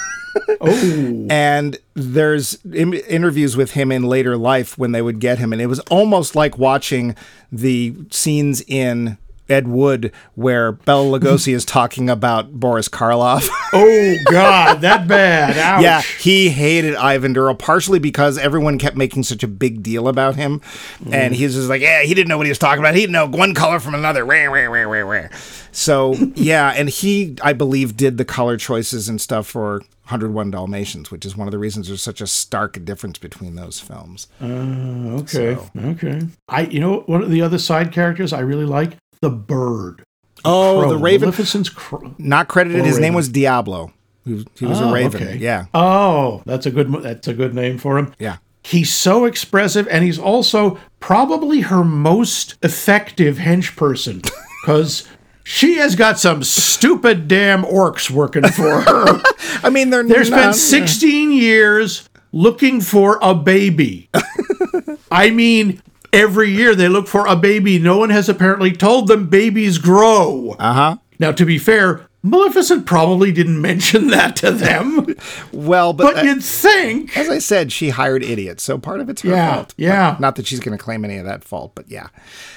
Oh. And there's Im- interviews with him in later life when they would get him. And it was almost like watching the scenes in Ed Wood where Bela Lugosi is talking about Boris Karloff. Oh, God, that bad. Ouch. Yeah, he hated Ivan Earl, partially because everyone kept making such a big deal about him. And he's just like, yeah, he didn't know what he was talking about. He didn't know one color from another. Rah, rah, rah, rah, rah. So, yeah, and he, I believe, did the color choices and stuff for one oh one Dalmatians, which is one of the reasons there's such a stark difference between those films. Uh, okay. So- Okay. I, you know, one of the other side characters I really like, the bird. Oh, Crow. the Raven. Maleficent's crow. Not credited. Or His name Raven. was Diablo. He was, he was Oh, a raven. okay. Yeah. Oh, that's a good. That's a good name for him. Yeah. He's so expressive, and he's also probably her most effective hench person because she has got some stupid damn orcs working for her. I mean, they're There's not, been sixteen years looking for a baby. I mean, every year they look for a baby. No one has apparently told them babies grow. Uh-huh. Now, to be fair, Maleficent probably didn't mention that to them, Well, but, but you'd think. as I said, she hired idiots, so part of it's her Yeah, fault. But yeah. not that she's going to claim any of that fault, but yeah.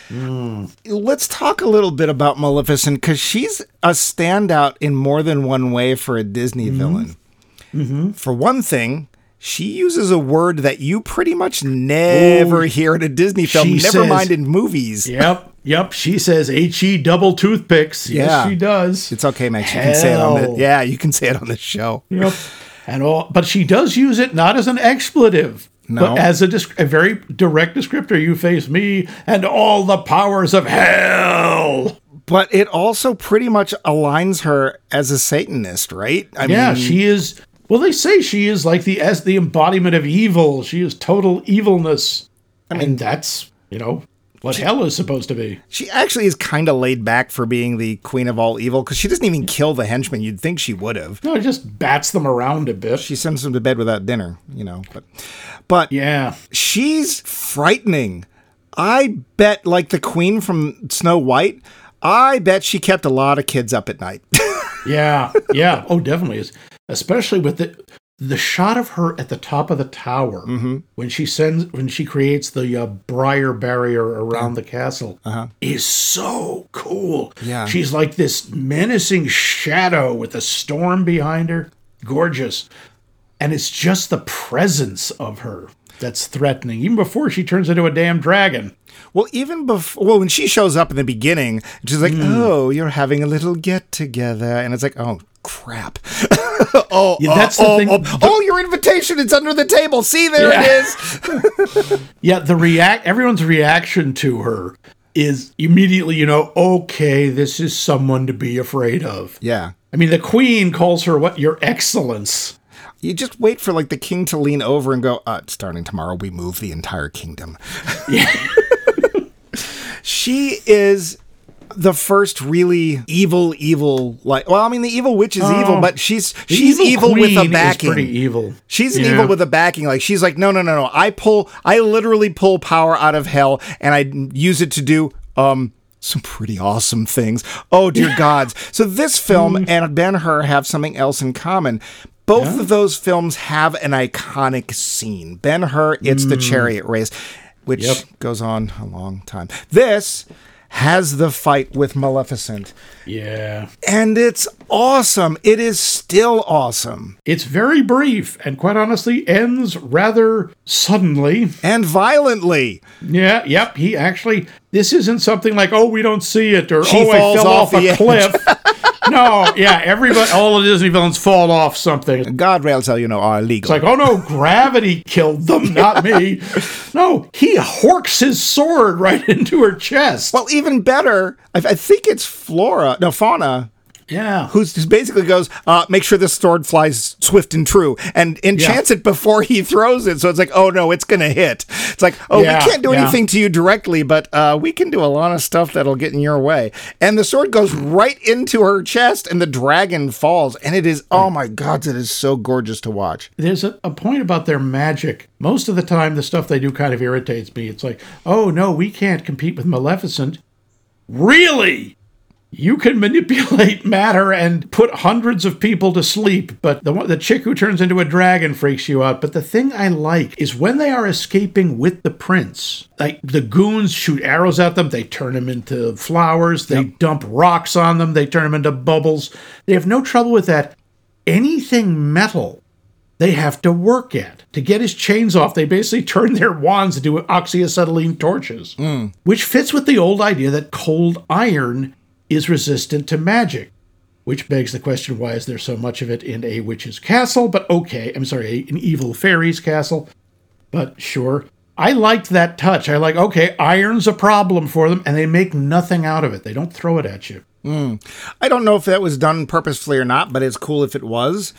Let's talk a little bit about Maleficent, because she's a standout in more than one way for a Disney villain. Mm-hmm. For one thing, she uses a word that you pretty much never Oh, hear in a Disney film, she never says- mind in movies. Yep, yep. She says H E double toothpicks. Yes, Yeah. she does. It's okay, Max. You can say it on Hell. the yeah, you can say it on the show. Yep. And all, but she does use it not as an expletive, No. but as a, desc- a very direct descriptor. You face me and all the powers of hell. But it also pretty much aligns her as a Satanist, right? I Yeah, mean, she is. Well, they say she is like the as the embodiment of evil. She is total evilness. I mean, that's you know what hell is supposed to be. she actually is kind of laid back for being the queen of all evil, because she doesn't even kill the henchmen. You'd think she would have. No, it just bats them around a bit. She sends them to bed without dinner, you know. But, but Yeah. she's frightening. I bet, like the queen from Snow White, I bet she kept a lot of kids up at night. Yeah, yeah. Oh, definitely is. Especially with the the shot of her at the top of the tower when she sends when she creates the uh, briar barrier around the castle is so cool. Yeah. She's like this menacing shadow with a storm behind her. Gorgeous. And it's just the presence of her that's threatening, even before she turns into a damn dragon. Well, even before, well, when she shows up in the beginning, she's like, "Oh, you're having a little get together," and it's like, "Oh, crap!" oh, Yeah, that's oh, the oh, thing. Oh, oh, your invitation! It's under the table. See, there Yeah. it is. Yeah, the react everyone's reaction to her is immediately, you know, okay, this is someone to be afraid of. Yeah, I mean, the queen calls her what? Your excellence. you just wait for like the king to lean over and go, uh, "Starting tomorrow, we move the entire kingdom." Yeah. She is the first really evil, evil, like, well, I mean, the evil witch is Oh, evil, but she's The she's evil, with a queen backing. Is pretty evil. She's an Yeah. evil with a backing. Like, she's like, no, no, no, no. I pull, I literally pull power out of hell, and I use it to do, um, some pretty awesome things. Oh, dear gods. So this film and Ben-Hur have something else in common. Both Yeah. of those films have an iconic scene. Ben-Hur, it's the chariot race, which Yep. goes on a long time. This has the fight with Maleficent, Yeah. and it's awesome. It is still awesome. It's very brief and quite honestly ends rather suddenly. And violently. Yeah, yep. He actually, this isn't something like, oh, we don't see it, or She oh, I falls fell off off, the a edge. cliff. No, yeah, everybody, all the Disney villains fall off something. It's Guardrails, you know, are illegal. like, oh no, gravity killed them, not me. No, he horks his sword right into her chest. Well, even better, I, I think it's Flora, no, Fauna, Yeah. who's just basically goes, uh, make sure this sword flies swift and true, and enchants it before he throws it. So it's like, oh no, it's going to hit. It's like, oh, Yeah, we can't do yeah. anything to you directly, but uh, we can do a lot of stuff that'll get in your way. And the sword goes right into her chest, and the dragon falls. And it is, oh my God, it is so gorgeous to watch. There's a, a point about their magic. Most of the time, the stuff they do kind of irritates me. It's like, oh no, we can't compete with Maleficent. Really? You can manipulate matter and put hundreds of people to sleep, but the one, the chick who turns into a dragon freaks you out. But the thing I like is when they are escaping with the prince, like the goons shoot arrows at them, they turn them into flowers, they dump rocks on them, they turn them into bubbles. They have no trouble with that. Anything metal they have to work at. To get his chains off, they basically turn their wands into oxyacetylene torches, which fits with the old idea that cold iron is resistant to magic, which begs the question, why is there so much of it in a witch's castle? But okay, I'm sorry, an evil fairy's castle. But sure, I liked that touch. I like, okay, iron's a problem for them, and they make nothing out of it. They don't throw it at you. I don't know if that was done purposefully or not, but it's cool if it was.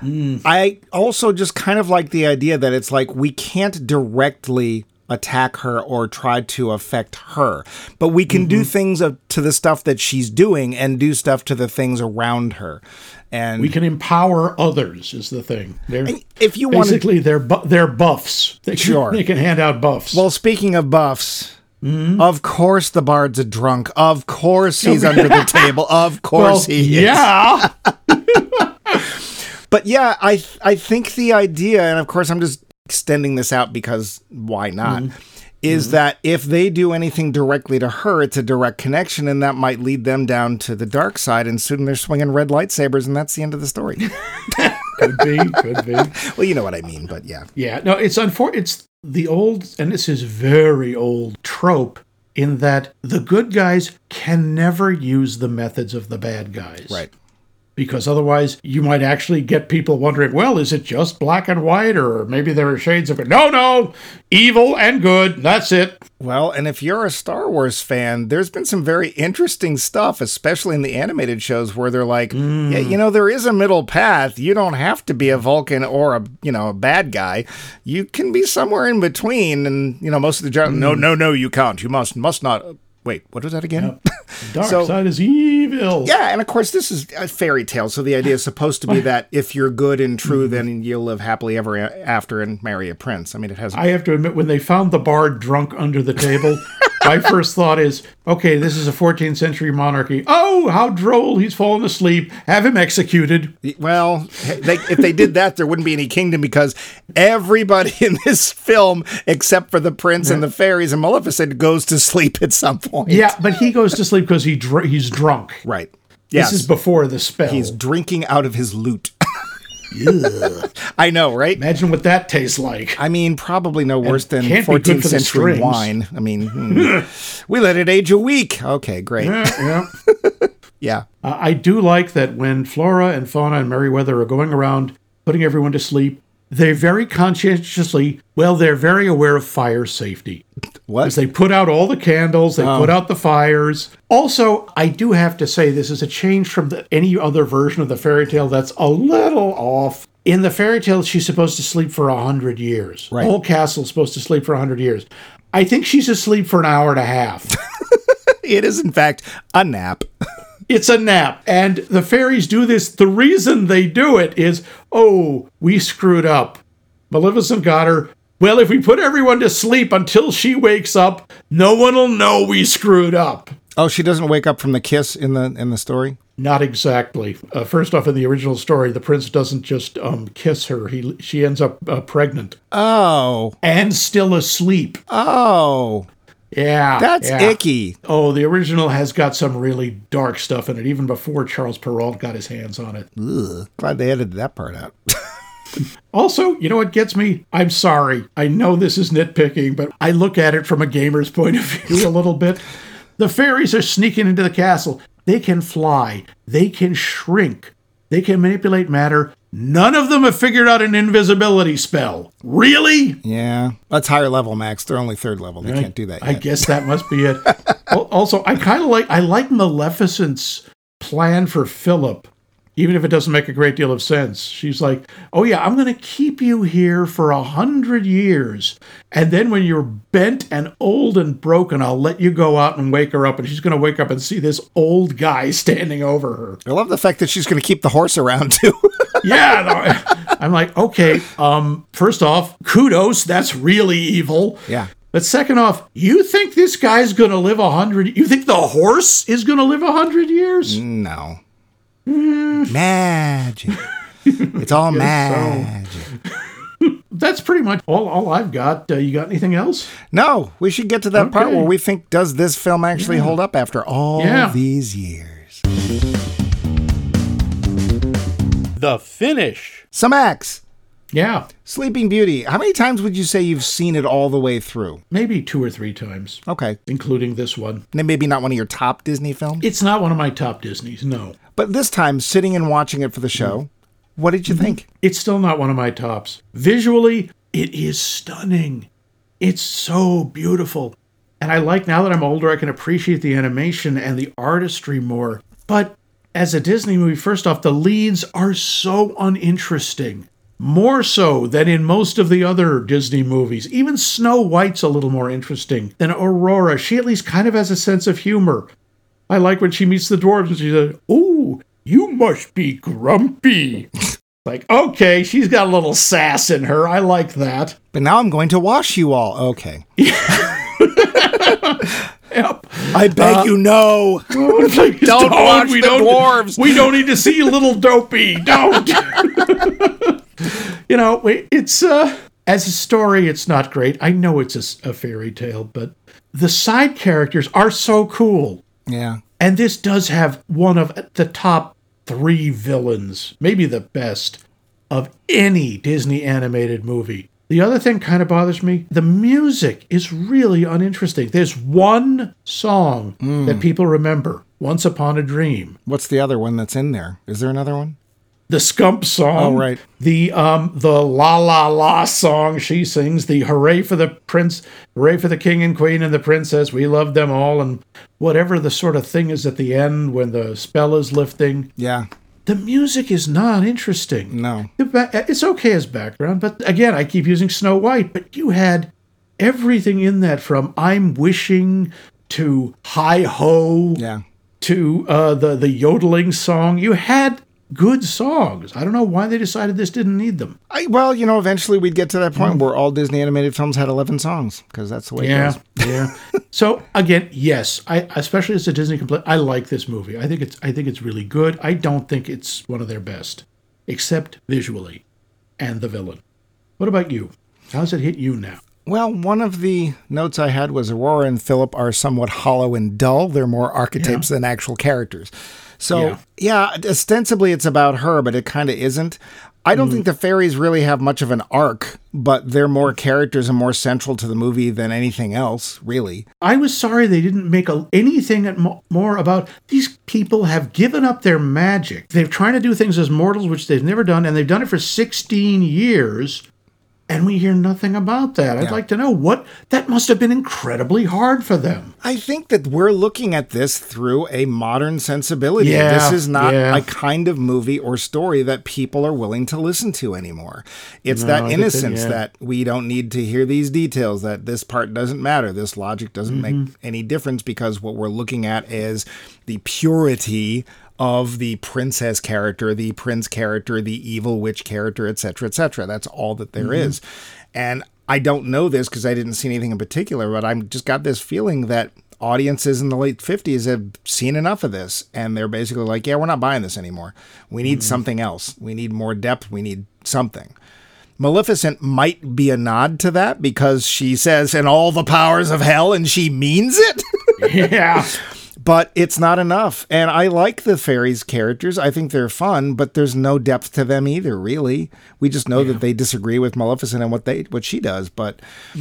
I also just kind of like the idea that it's like we can't directly attack her or try to affect her, but we can do things of, to the stuff that she's doing and do stuff to the things around her. And We can empower others, is the thing. They're if you want to, basically they're bu- they're buffs. They can, Sure. they can hand out buffs. well, speaking of buffs, of course the bard's a drunk. Of course he's under the table. Of course Well, he is. yeah. But yeah, I I think the idea, and of course I'm just extending this out because why not, is that if they do anything directly to her, it's a direct connection, and that might lead them down to the dark side, and soon they're swinging red lightsabers, and that's the end of the story. Could be, could be. Well, you know what I mean, but yeah. Yeah, no, it's unfor- It's the old, and this is very old trope, in that the good guys can never use the methods of the bad guys. Right. Because otherwise you might actually get people wondering, well, is it just black and white, or maybe there are shades of it? No, no, evil and good, that's it. Well, and if you're a Star Wars fan, there's been some very interesting stuff, especially in the animated shows, where they're like, yeah, you know, there is a middle path. You don't have to be a Vulcan or a, you know, a bad guy. You can be somewhere in between. And, you know, most of the jobs, no, no, no, you can't. You must, must not. Wait, what was that again? Dark So- side is evil. Yeah, and of course, this is a fairy tale, so the idea is supposed to be that if you're good and true, then you'll live happily ever a- after and marry a prince. I mean, it has... I have to admit, when they found the bard drunk under the table, my first thought is, okay, this is a fourteenth century monarchy. Oh, how droll, he's fallen asleep. Have him executed. Well, they, if they did that, there wouldn't be any kingdom, because everybody in this film, except for the prince and the fairies and Maleficent, goes to sleep at some point. Yeah, but he goes to sleep because he dr- he's drunk. Right. Yes. This is before the spell. He's drinking out of his lute. I know, right? Imagine what that tastes like. I mean, probably no worse than can't be good fourteenth for the century strings. wine. I mean, hmm. we let it age a week. Okay, great. Yeah, yeah. Yeah. Uh, I do like that when Flora and Fauna and Merryweather are going around putting everyone to sleep, they very conscientiously, well, they're very aware of fire safety. What? As they put out all the candles, they put out the fires. Also, I do have to say this is a change from the, any other version of the fairy tale that's a little off. In the fairy tale, she's supposed to sleep for a hundred years. Right. The whole castle's supposed to sleep for a hundred years. I think she's asleep for an hour and a half. It is, in fact, a nap. It's a nap. And the fairies do this. The reason they do it is, oh, we screwed up. Maleficent got her. Well, if we put everyone to sleep until she wakes up, no one will know we screwed up. Oh, she doesn't wake up from the kiss in the in the story? Not exactly. Uh, first off, in the original story, the prince doesn't just um, kiss her. He She ends up uh, pregnant. Oh. And still asleep. Oh. Yeah. That's yeah. icky. Oh, the original has got some really dark stuff in it, even before Charles Perrault got his hands on it. Ugh. Glad they edited that part out. Also, you know what gets me? I'm sorry. I know this is nitpicking, but I look at it from a gamer's point of view a little bit. The fairies are sneaking into the castle. They can fly. They can shrink. They can manipulate matter. None of them have figured out an invisibility spell. Really? Yeah. That's higher level, Max. They're only third level. They I, can't do that yet. I guess that must be it. Also, I kind of like, I like Maleficent's plan for Philip, even if it doesn't make a great deal of sense. She's like, oh yeah, I'm going to keep you here for a hundred years. And then when you're bent and old and broken, I'll let you go out and wake her up. And she's going to wake up and see this old guy standing over her. I love the fact that she's going to keep the horse around too. Yeah. No, I'm like, okay, um, first off, kudos. That's really evil. Yeah. But second off, you think this guy's going to live a hundred? You think the horse is going to live a hundred years? No. Mm. Magic. It's all magic. So. That's pretty much all, all I've got. Uh, you got anything else? No, we should get to that okay. part where we think, does this film actually yeah. hold up after all yeah. these years? The finish. So, Max. Yeah. Sleeping Beauty. How many times would you say you've seen it all the way through? Maybe two or three times. Okay. Including this one. And maybe not one of your top Disney films? It's not one of my top Disneys, no. But this time, sitting and watching it for the show, mm. what did you mm-hmm. think? It's still not one of my tops. Visually, it is stunning. It's so beautiful. And I like, now that I'm older, I can appreciate the animation and the artistry more. But as a Disney movie, first off, the leads are so uninteresting. More so than in most of the other Disney movies. Even Snow White's a little more interesting than Aurora. She at least kind of has a sense of humor. I like when she meets the dwarves and she said, "Oh, you must be grumpy." Like, okay, she's got a little sass in her. I like that. But now I'm going to wash you all. Okay. Yep. I beg uh, you, no. Don't, don't watch we the don't, dwarves. We don't need to see little Dopey. Don't. You know, it's, uh, as a story, it's not great. I know it's a, a fairy tale, but the side characters are so cool. Yeah. And this does have one of the top three villains, maybe the best, of any Disney animated movie. The other thing kind of bothers me, the music is really uninteresting. There's one song mm. that people remember, Once Upon a Dream. What's the other one that's in there? Is there another one? The Scump song. Oh, right. The um the La La La song she sings, the Hooray for the Prince, Hooray for the King and Queen and the Princess, we love them all, and whatever the sort of thing is at the end when the spell is lifting. Yeah. The music is not interesting. No. It's okay as background, but again, I keep using Snow White, but you had everything in that, from I'm Wishing to Hi Ho yeah. to uh, the, the yodeling song. You had good songs. I don't know why they decided this didn't need them. I, well, you know, eventually we'd get to that point mm. where all Disney animated films had eleven songs, because that's the way yeah, it goes. Yeah. So again, yes, I especially as a Disney complete, I like this movie. I think it's I think it's really good. I don't think it's one of their best, except visually, and the villain. What about you? How does it hit you now? Well, one of the notes I had was Aurora and Philip are somewhat hollow and dull. They're more archetypes yeah. than actual characters. So, yeah. yeah, ostensibly it's about her, but it kind of isn't. I don't mm. think the fairies really have much of an arc, but they're more characters and more central to the movie than anything else, really. I was sorry they didn't make a, anything more about these people have given up their magic. They're trying to do things as mortals, which they've never done, and they've done it for sixteen years. And we hear nothing about that. I'd Yeah. like to know what that must have been incredibly hard for them. I think that we're looking at this through a modern sensibility. Yeah, This is not yeah. a kind of movie or story that people are willing to listen to anymore. It's No, that I think that- innocence yeah. that we don't need to hear these details, that this part doesn't matter, this logic doesn't Mm-hmm. make any difference, because what we're looking at is the purity of the princess character, the prince character, the evil witch character, et cetera, et cetera. That's all that there Mm-hmm. is. And I don't know this because I didn't see anything in particular, but I'm just got this feeling that audiences in the late fifties have seen enough of this, and they're basically like, yeah, we're not buying this anymore. We need something else. We need more depth. We need something. Maleficent might be a nod to that because she says, "and all the powers of hell," and she means it. Yeah. But it's not enough. And I like the fairies characters. I think they're fun, but there's no depth to them either, really. We just know that they disagree with Maleficent and what they what she does. But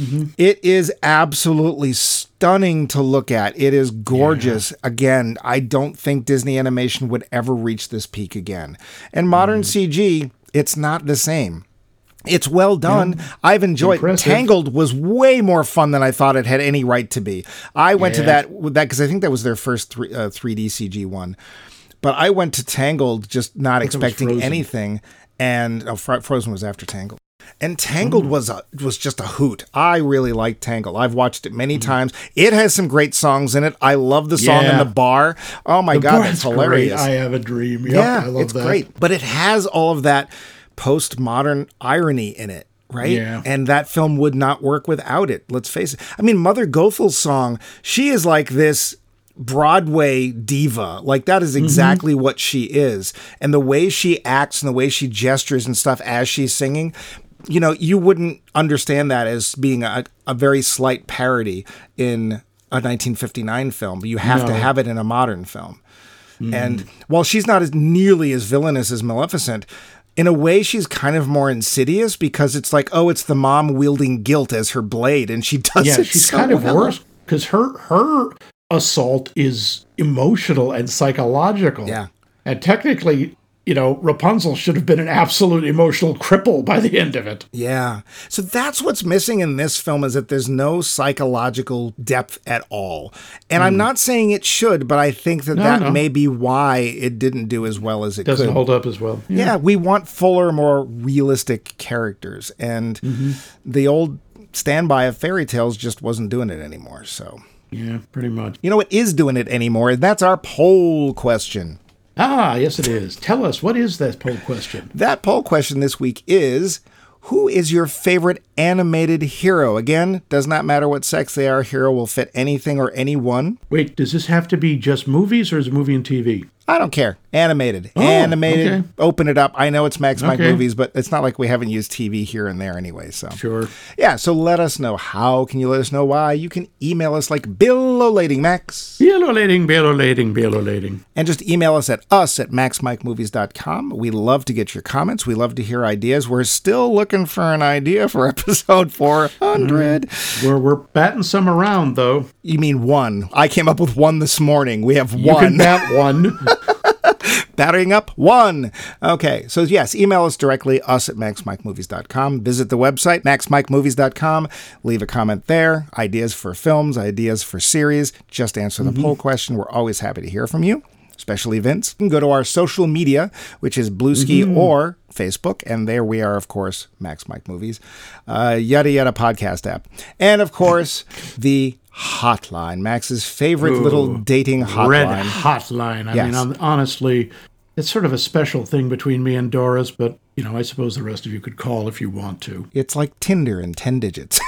it is absolutely stunning to look at. It is gorgeous. Again, I don't think Disney animation would ever reach this peak again. And modern C G, it's not the same. It's well done. I've enjoyed. Impressive. Tangled was way more fun than I thought it had any right to be. I went to Yeah. that with that because I think that was their first three, uh, three D C G one. But I went to Tangled just not it was expecting Frozen. anything, and oh, Fro- Frozen was after Tangled. And Tangled Mm. was a was just a hoot. I really liked Tangled. I've watched it Mm. many times. It has some great songs in it. I love the song in Yeah. the bar. Oh my god, that's Great. hilarious. I have a dream. Yep, Yeah, I love it's that. great. But it has all of that postmodern irony in it, right? Yeah. And that film would not work without it. Let's face it. I mean, Mother Gothel's song, she is like this Broadway diva. Like that is exactly what she is. And the way she acts and the way she gestures and stuff as she's singing, you know, you wouldn't understand that as being a, a very slight parody in a nineteen fifty-nine film. You have to No. have it in a modern film. And while she's not as nearly as villainous as Maleficent, in a way she's kind of more insidious because it's like, oh, it's the mom wielding guilt as her blade, and she does Yeah, it she's so kind of well. worse because her her assault is emotional and psychological. Yeah. And technically, you know, Rapunzel should have been an absolute emotional cripple by the end of it. Yeah. So that's what's missing in this film is that there's no psychological depth at all. And I'm not saying it should, but I think that No, that no. may be why it didn't do as well as it Doesn't could. hold up as well. Yeah, we want fuller, more realistic characters. And the old standby of fairy tales just wasn't doing it anymore. So, Yeah, pretty much. you know what is doing it anymore? And that's our poll question. Ah, yes, it is. Tell us, what is that poll question? That poll question this week is, who is your favorite animated hero? Again, does not matter what sex they are. Hero will fit anything or anyone. Wait, does this have to be just movies or is it movie and T V? I don't care. Animated. Oh, Animated. okay. Open it up. I know it's Max Mike Okay. Movies, but it's not like we haven't used T V here and there anyway. So Sure. yeah, so let us know. How can you let us know why? You can email us like Bill O'Lading Max. Beelolating, beelolating, beelolating. And just email us at us at max mike movies dot com. We love to get your comments. We love to hear ideas. We're still looking for an idea for episode four hundred. We're, we're batting some around, though. You mean one? I came up with one this morning. We have You one. can bat one. Battering up one. Okay, so yes, email us directly, us at max mike movies dot com. Visit the website, max mike movies dot com. Leave a comment there. Ideas for films, ideas for series. Just answer the poll question. We're always happy to hear from you, especially Vince. You can go to our social media, which is Bluesky or Facebook, and there we are, of course, Max Mike Movies, uh, yada yada podcast app. And of course, the hotline, Max's favorite little dating hotline. Red hotline. I Yes. mean, hon- honestly, it's sort of a special thing between me and Doris, but, you know, I suppose the rest of you could call if you want to. It's like Tinder in ten digits.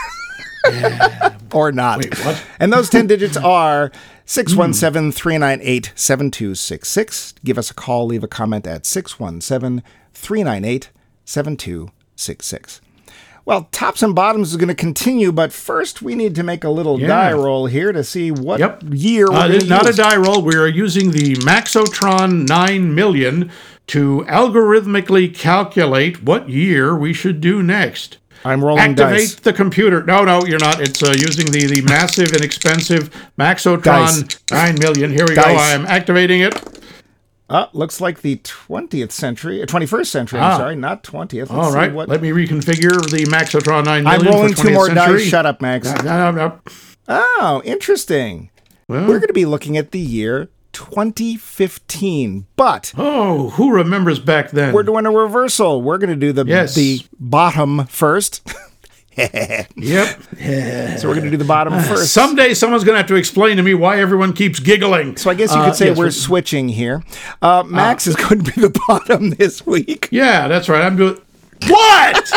Or not. Wait, what? And those ten digits are six one seven, three nine eight, seven two six six. Give us a call, leave a comment at six one seven, three nine eight, seven two six six. Well, Tops and Bottoms is going to continue, but first we need to make a little Yeah. die roll here to see what Yep. year we're Uh, going to not use. a die roll. We are using the Maxotron nine million to algorithmically calculate what year we should do next. I'm rolling Activate dice. the computer. No, no, you're not. It's uh, using the, the massive and expensive Maxotron Dice. nine million. Here we go. Dice. I am activating it. Uh, looks like the twentieth century, uh, twenty-first century, I'm Ah. sorry, not twentieth. Let's All see right, what- let me reconfigure the Maxotron nine I'm million rolling for two twentieth more century. dice. Shut up, Max. No, no, no. Oh, interesting. Well, We're going to be looking at the year twenty fifteen, but oh, who remembers back then? we're doing a reversal. We're going to do the Yes. the bottom first. Yep. So we're going to do the bottom first. Someday someone's going to have to explain to me why everyone keeps giggling. So I guess you Uh, could say yes, we're we- switching here. Uh, Max is going to be the bottom this week. Yeah, that's right. I'm doing. What?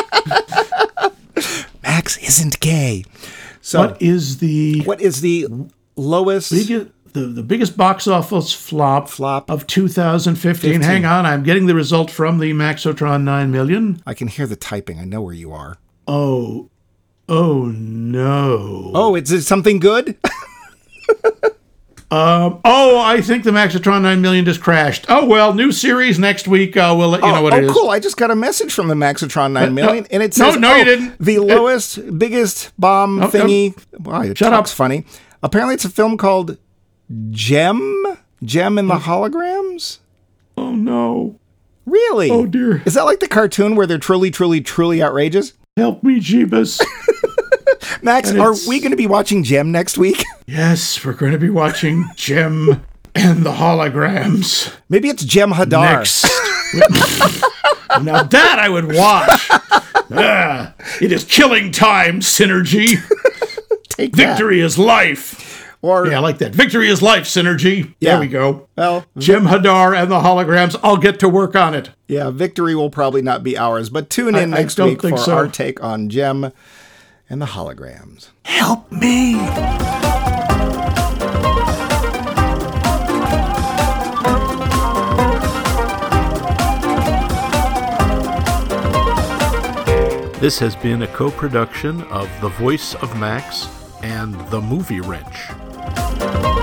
Max isn't gay. So What is the what is the lowest? biggest, the, the biggest box office flop, Flop. of two thousand fifteen? fifteen. Hang on, I'm getting the result from the Maxotron nine million. I can hear the typing. I know where you are. Oh, oh no. Oh, is it something good? Um, oh, I think the Maxotron nine million just crashed. Oh, well, new series next week. Uh, we'll let you oh, know what oh, it is. cool. I just got a message from the Maxotron nine million, and it no, says, no, oh, you didn't. the It- lowest, biggest bomb Oh, thingy. Wow, it Shut talks up. funny. Apparently, it's a film called Gem? Gem and the Holograms? Oh, no. Really? Oh, dear. Is that like the cartoon where they're truly, truly, truly outrageous? Help me, Jeebus. Max, And are it's- we going to be watching Gem next week? Yes, we're going to be watching Gem and the Holograms Maybe it's Gem Hadar. next. Now that I would watch. Ah, it is killing time, Synergy. Take that. Victory is life. Or, Yeah, I like that. Victory is life, Synergy. Yeah. There we go. well, Gem Hadar and the Holograms. I'll get to work on it. yeah, victory will probably not be ours, but tune in I- I next don't week think for so. our take on Gem and the Holograms. Help me! This has been a co-production of The Voice of Max and The Movie Wrench.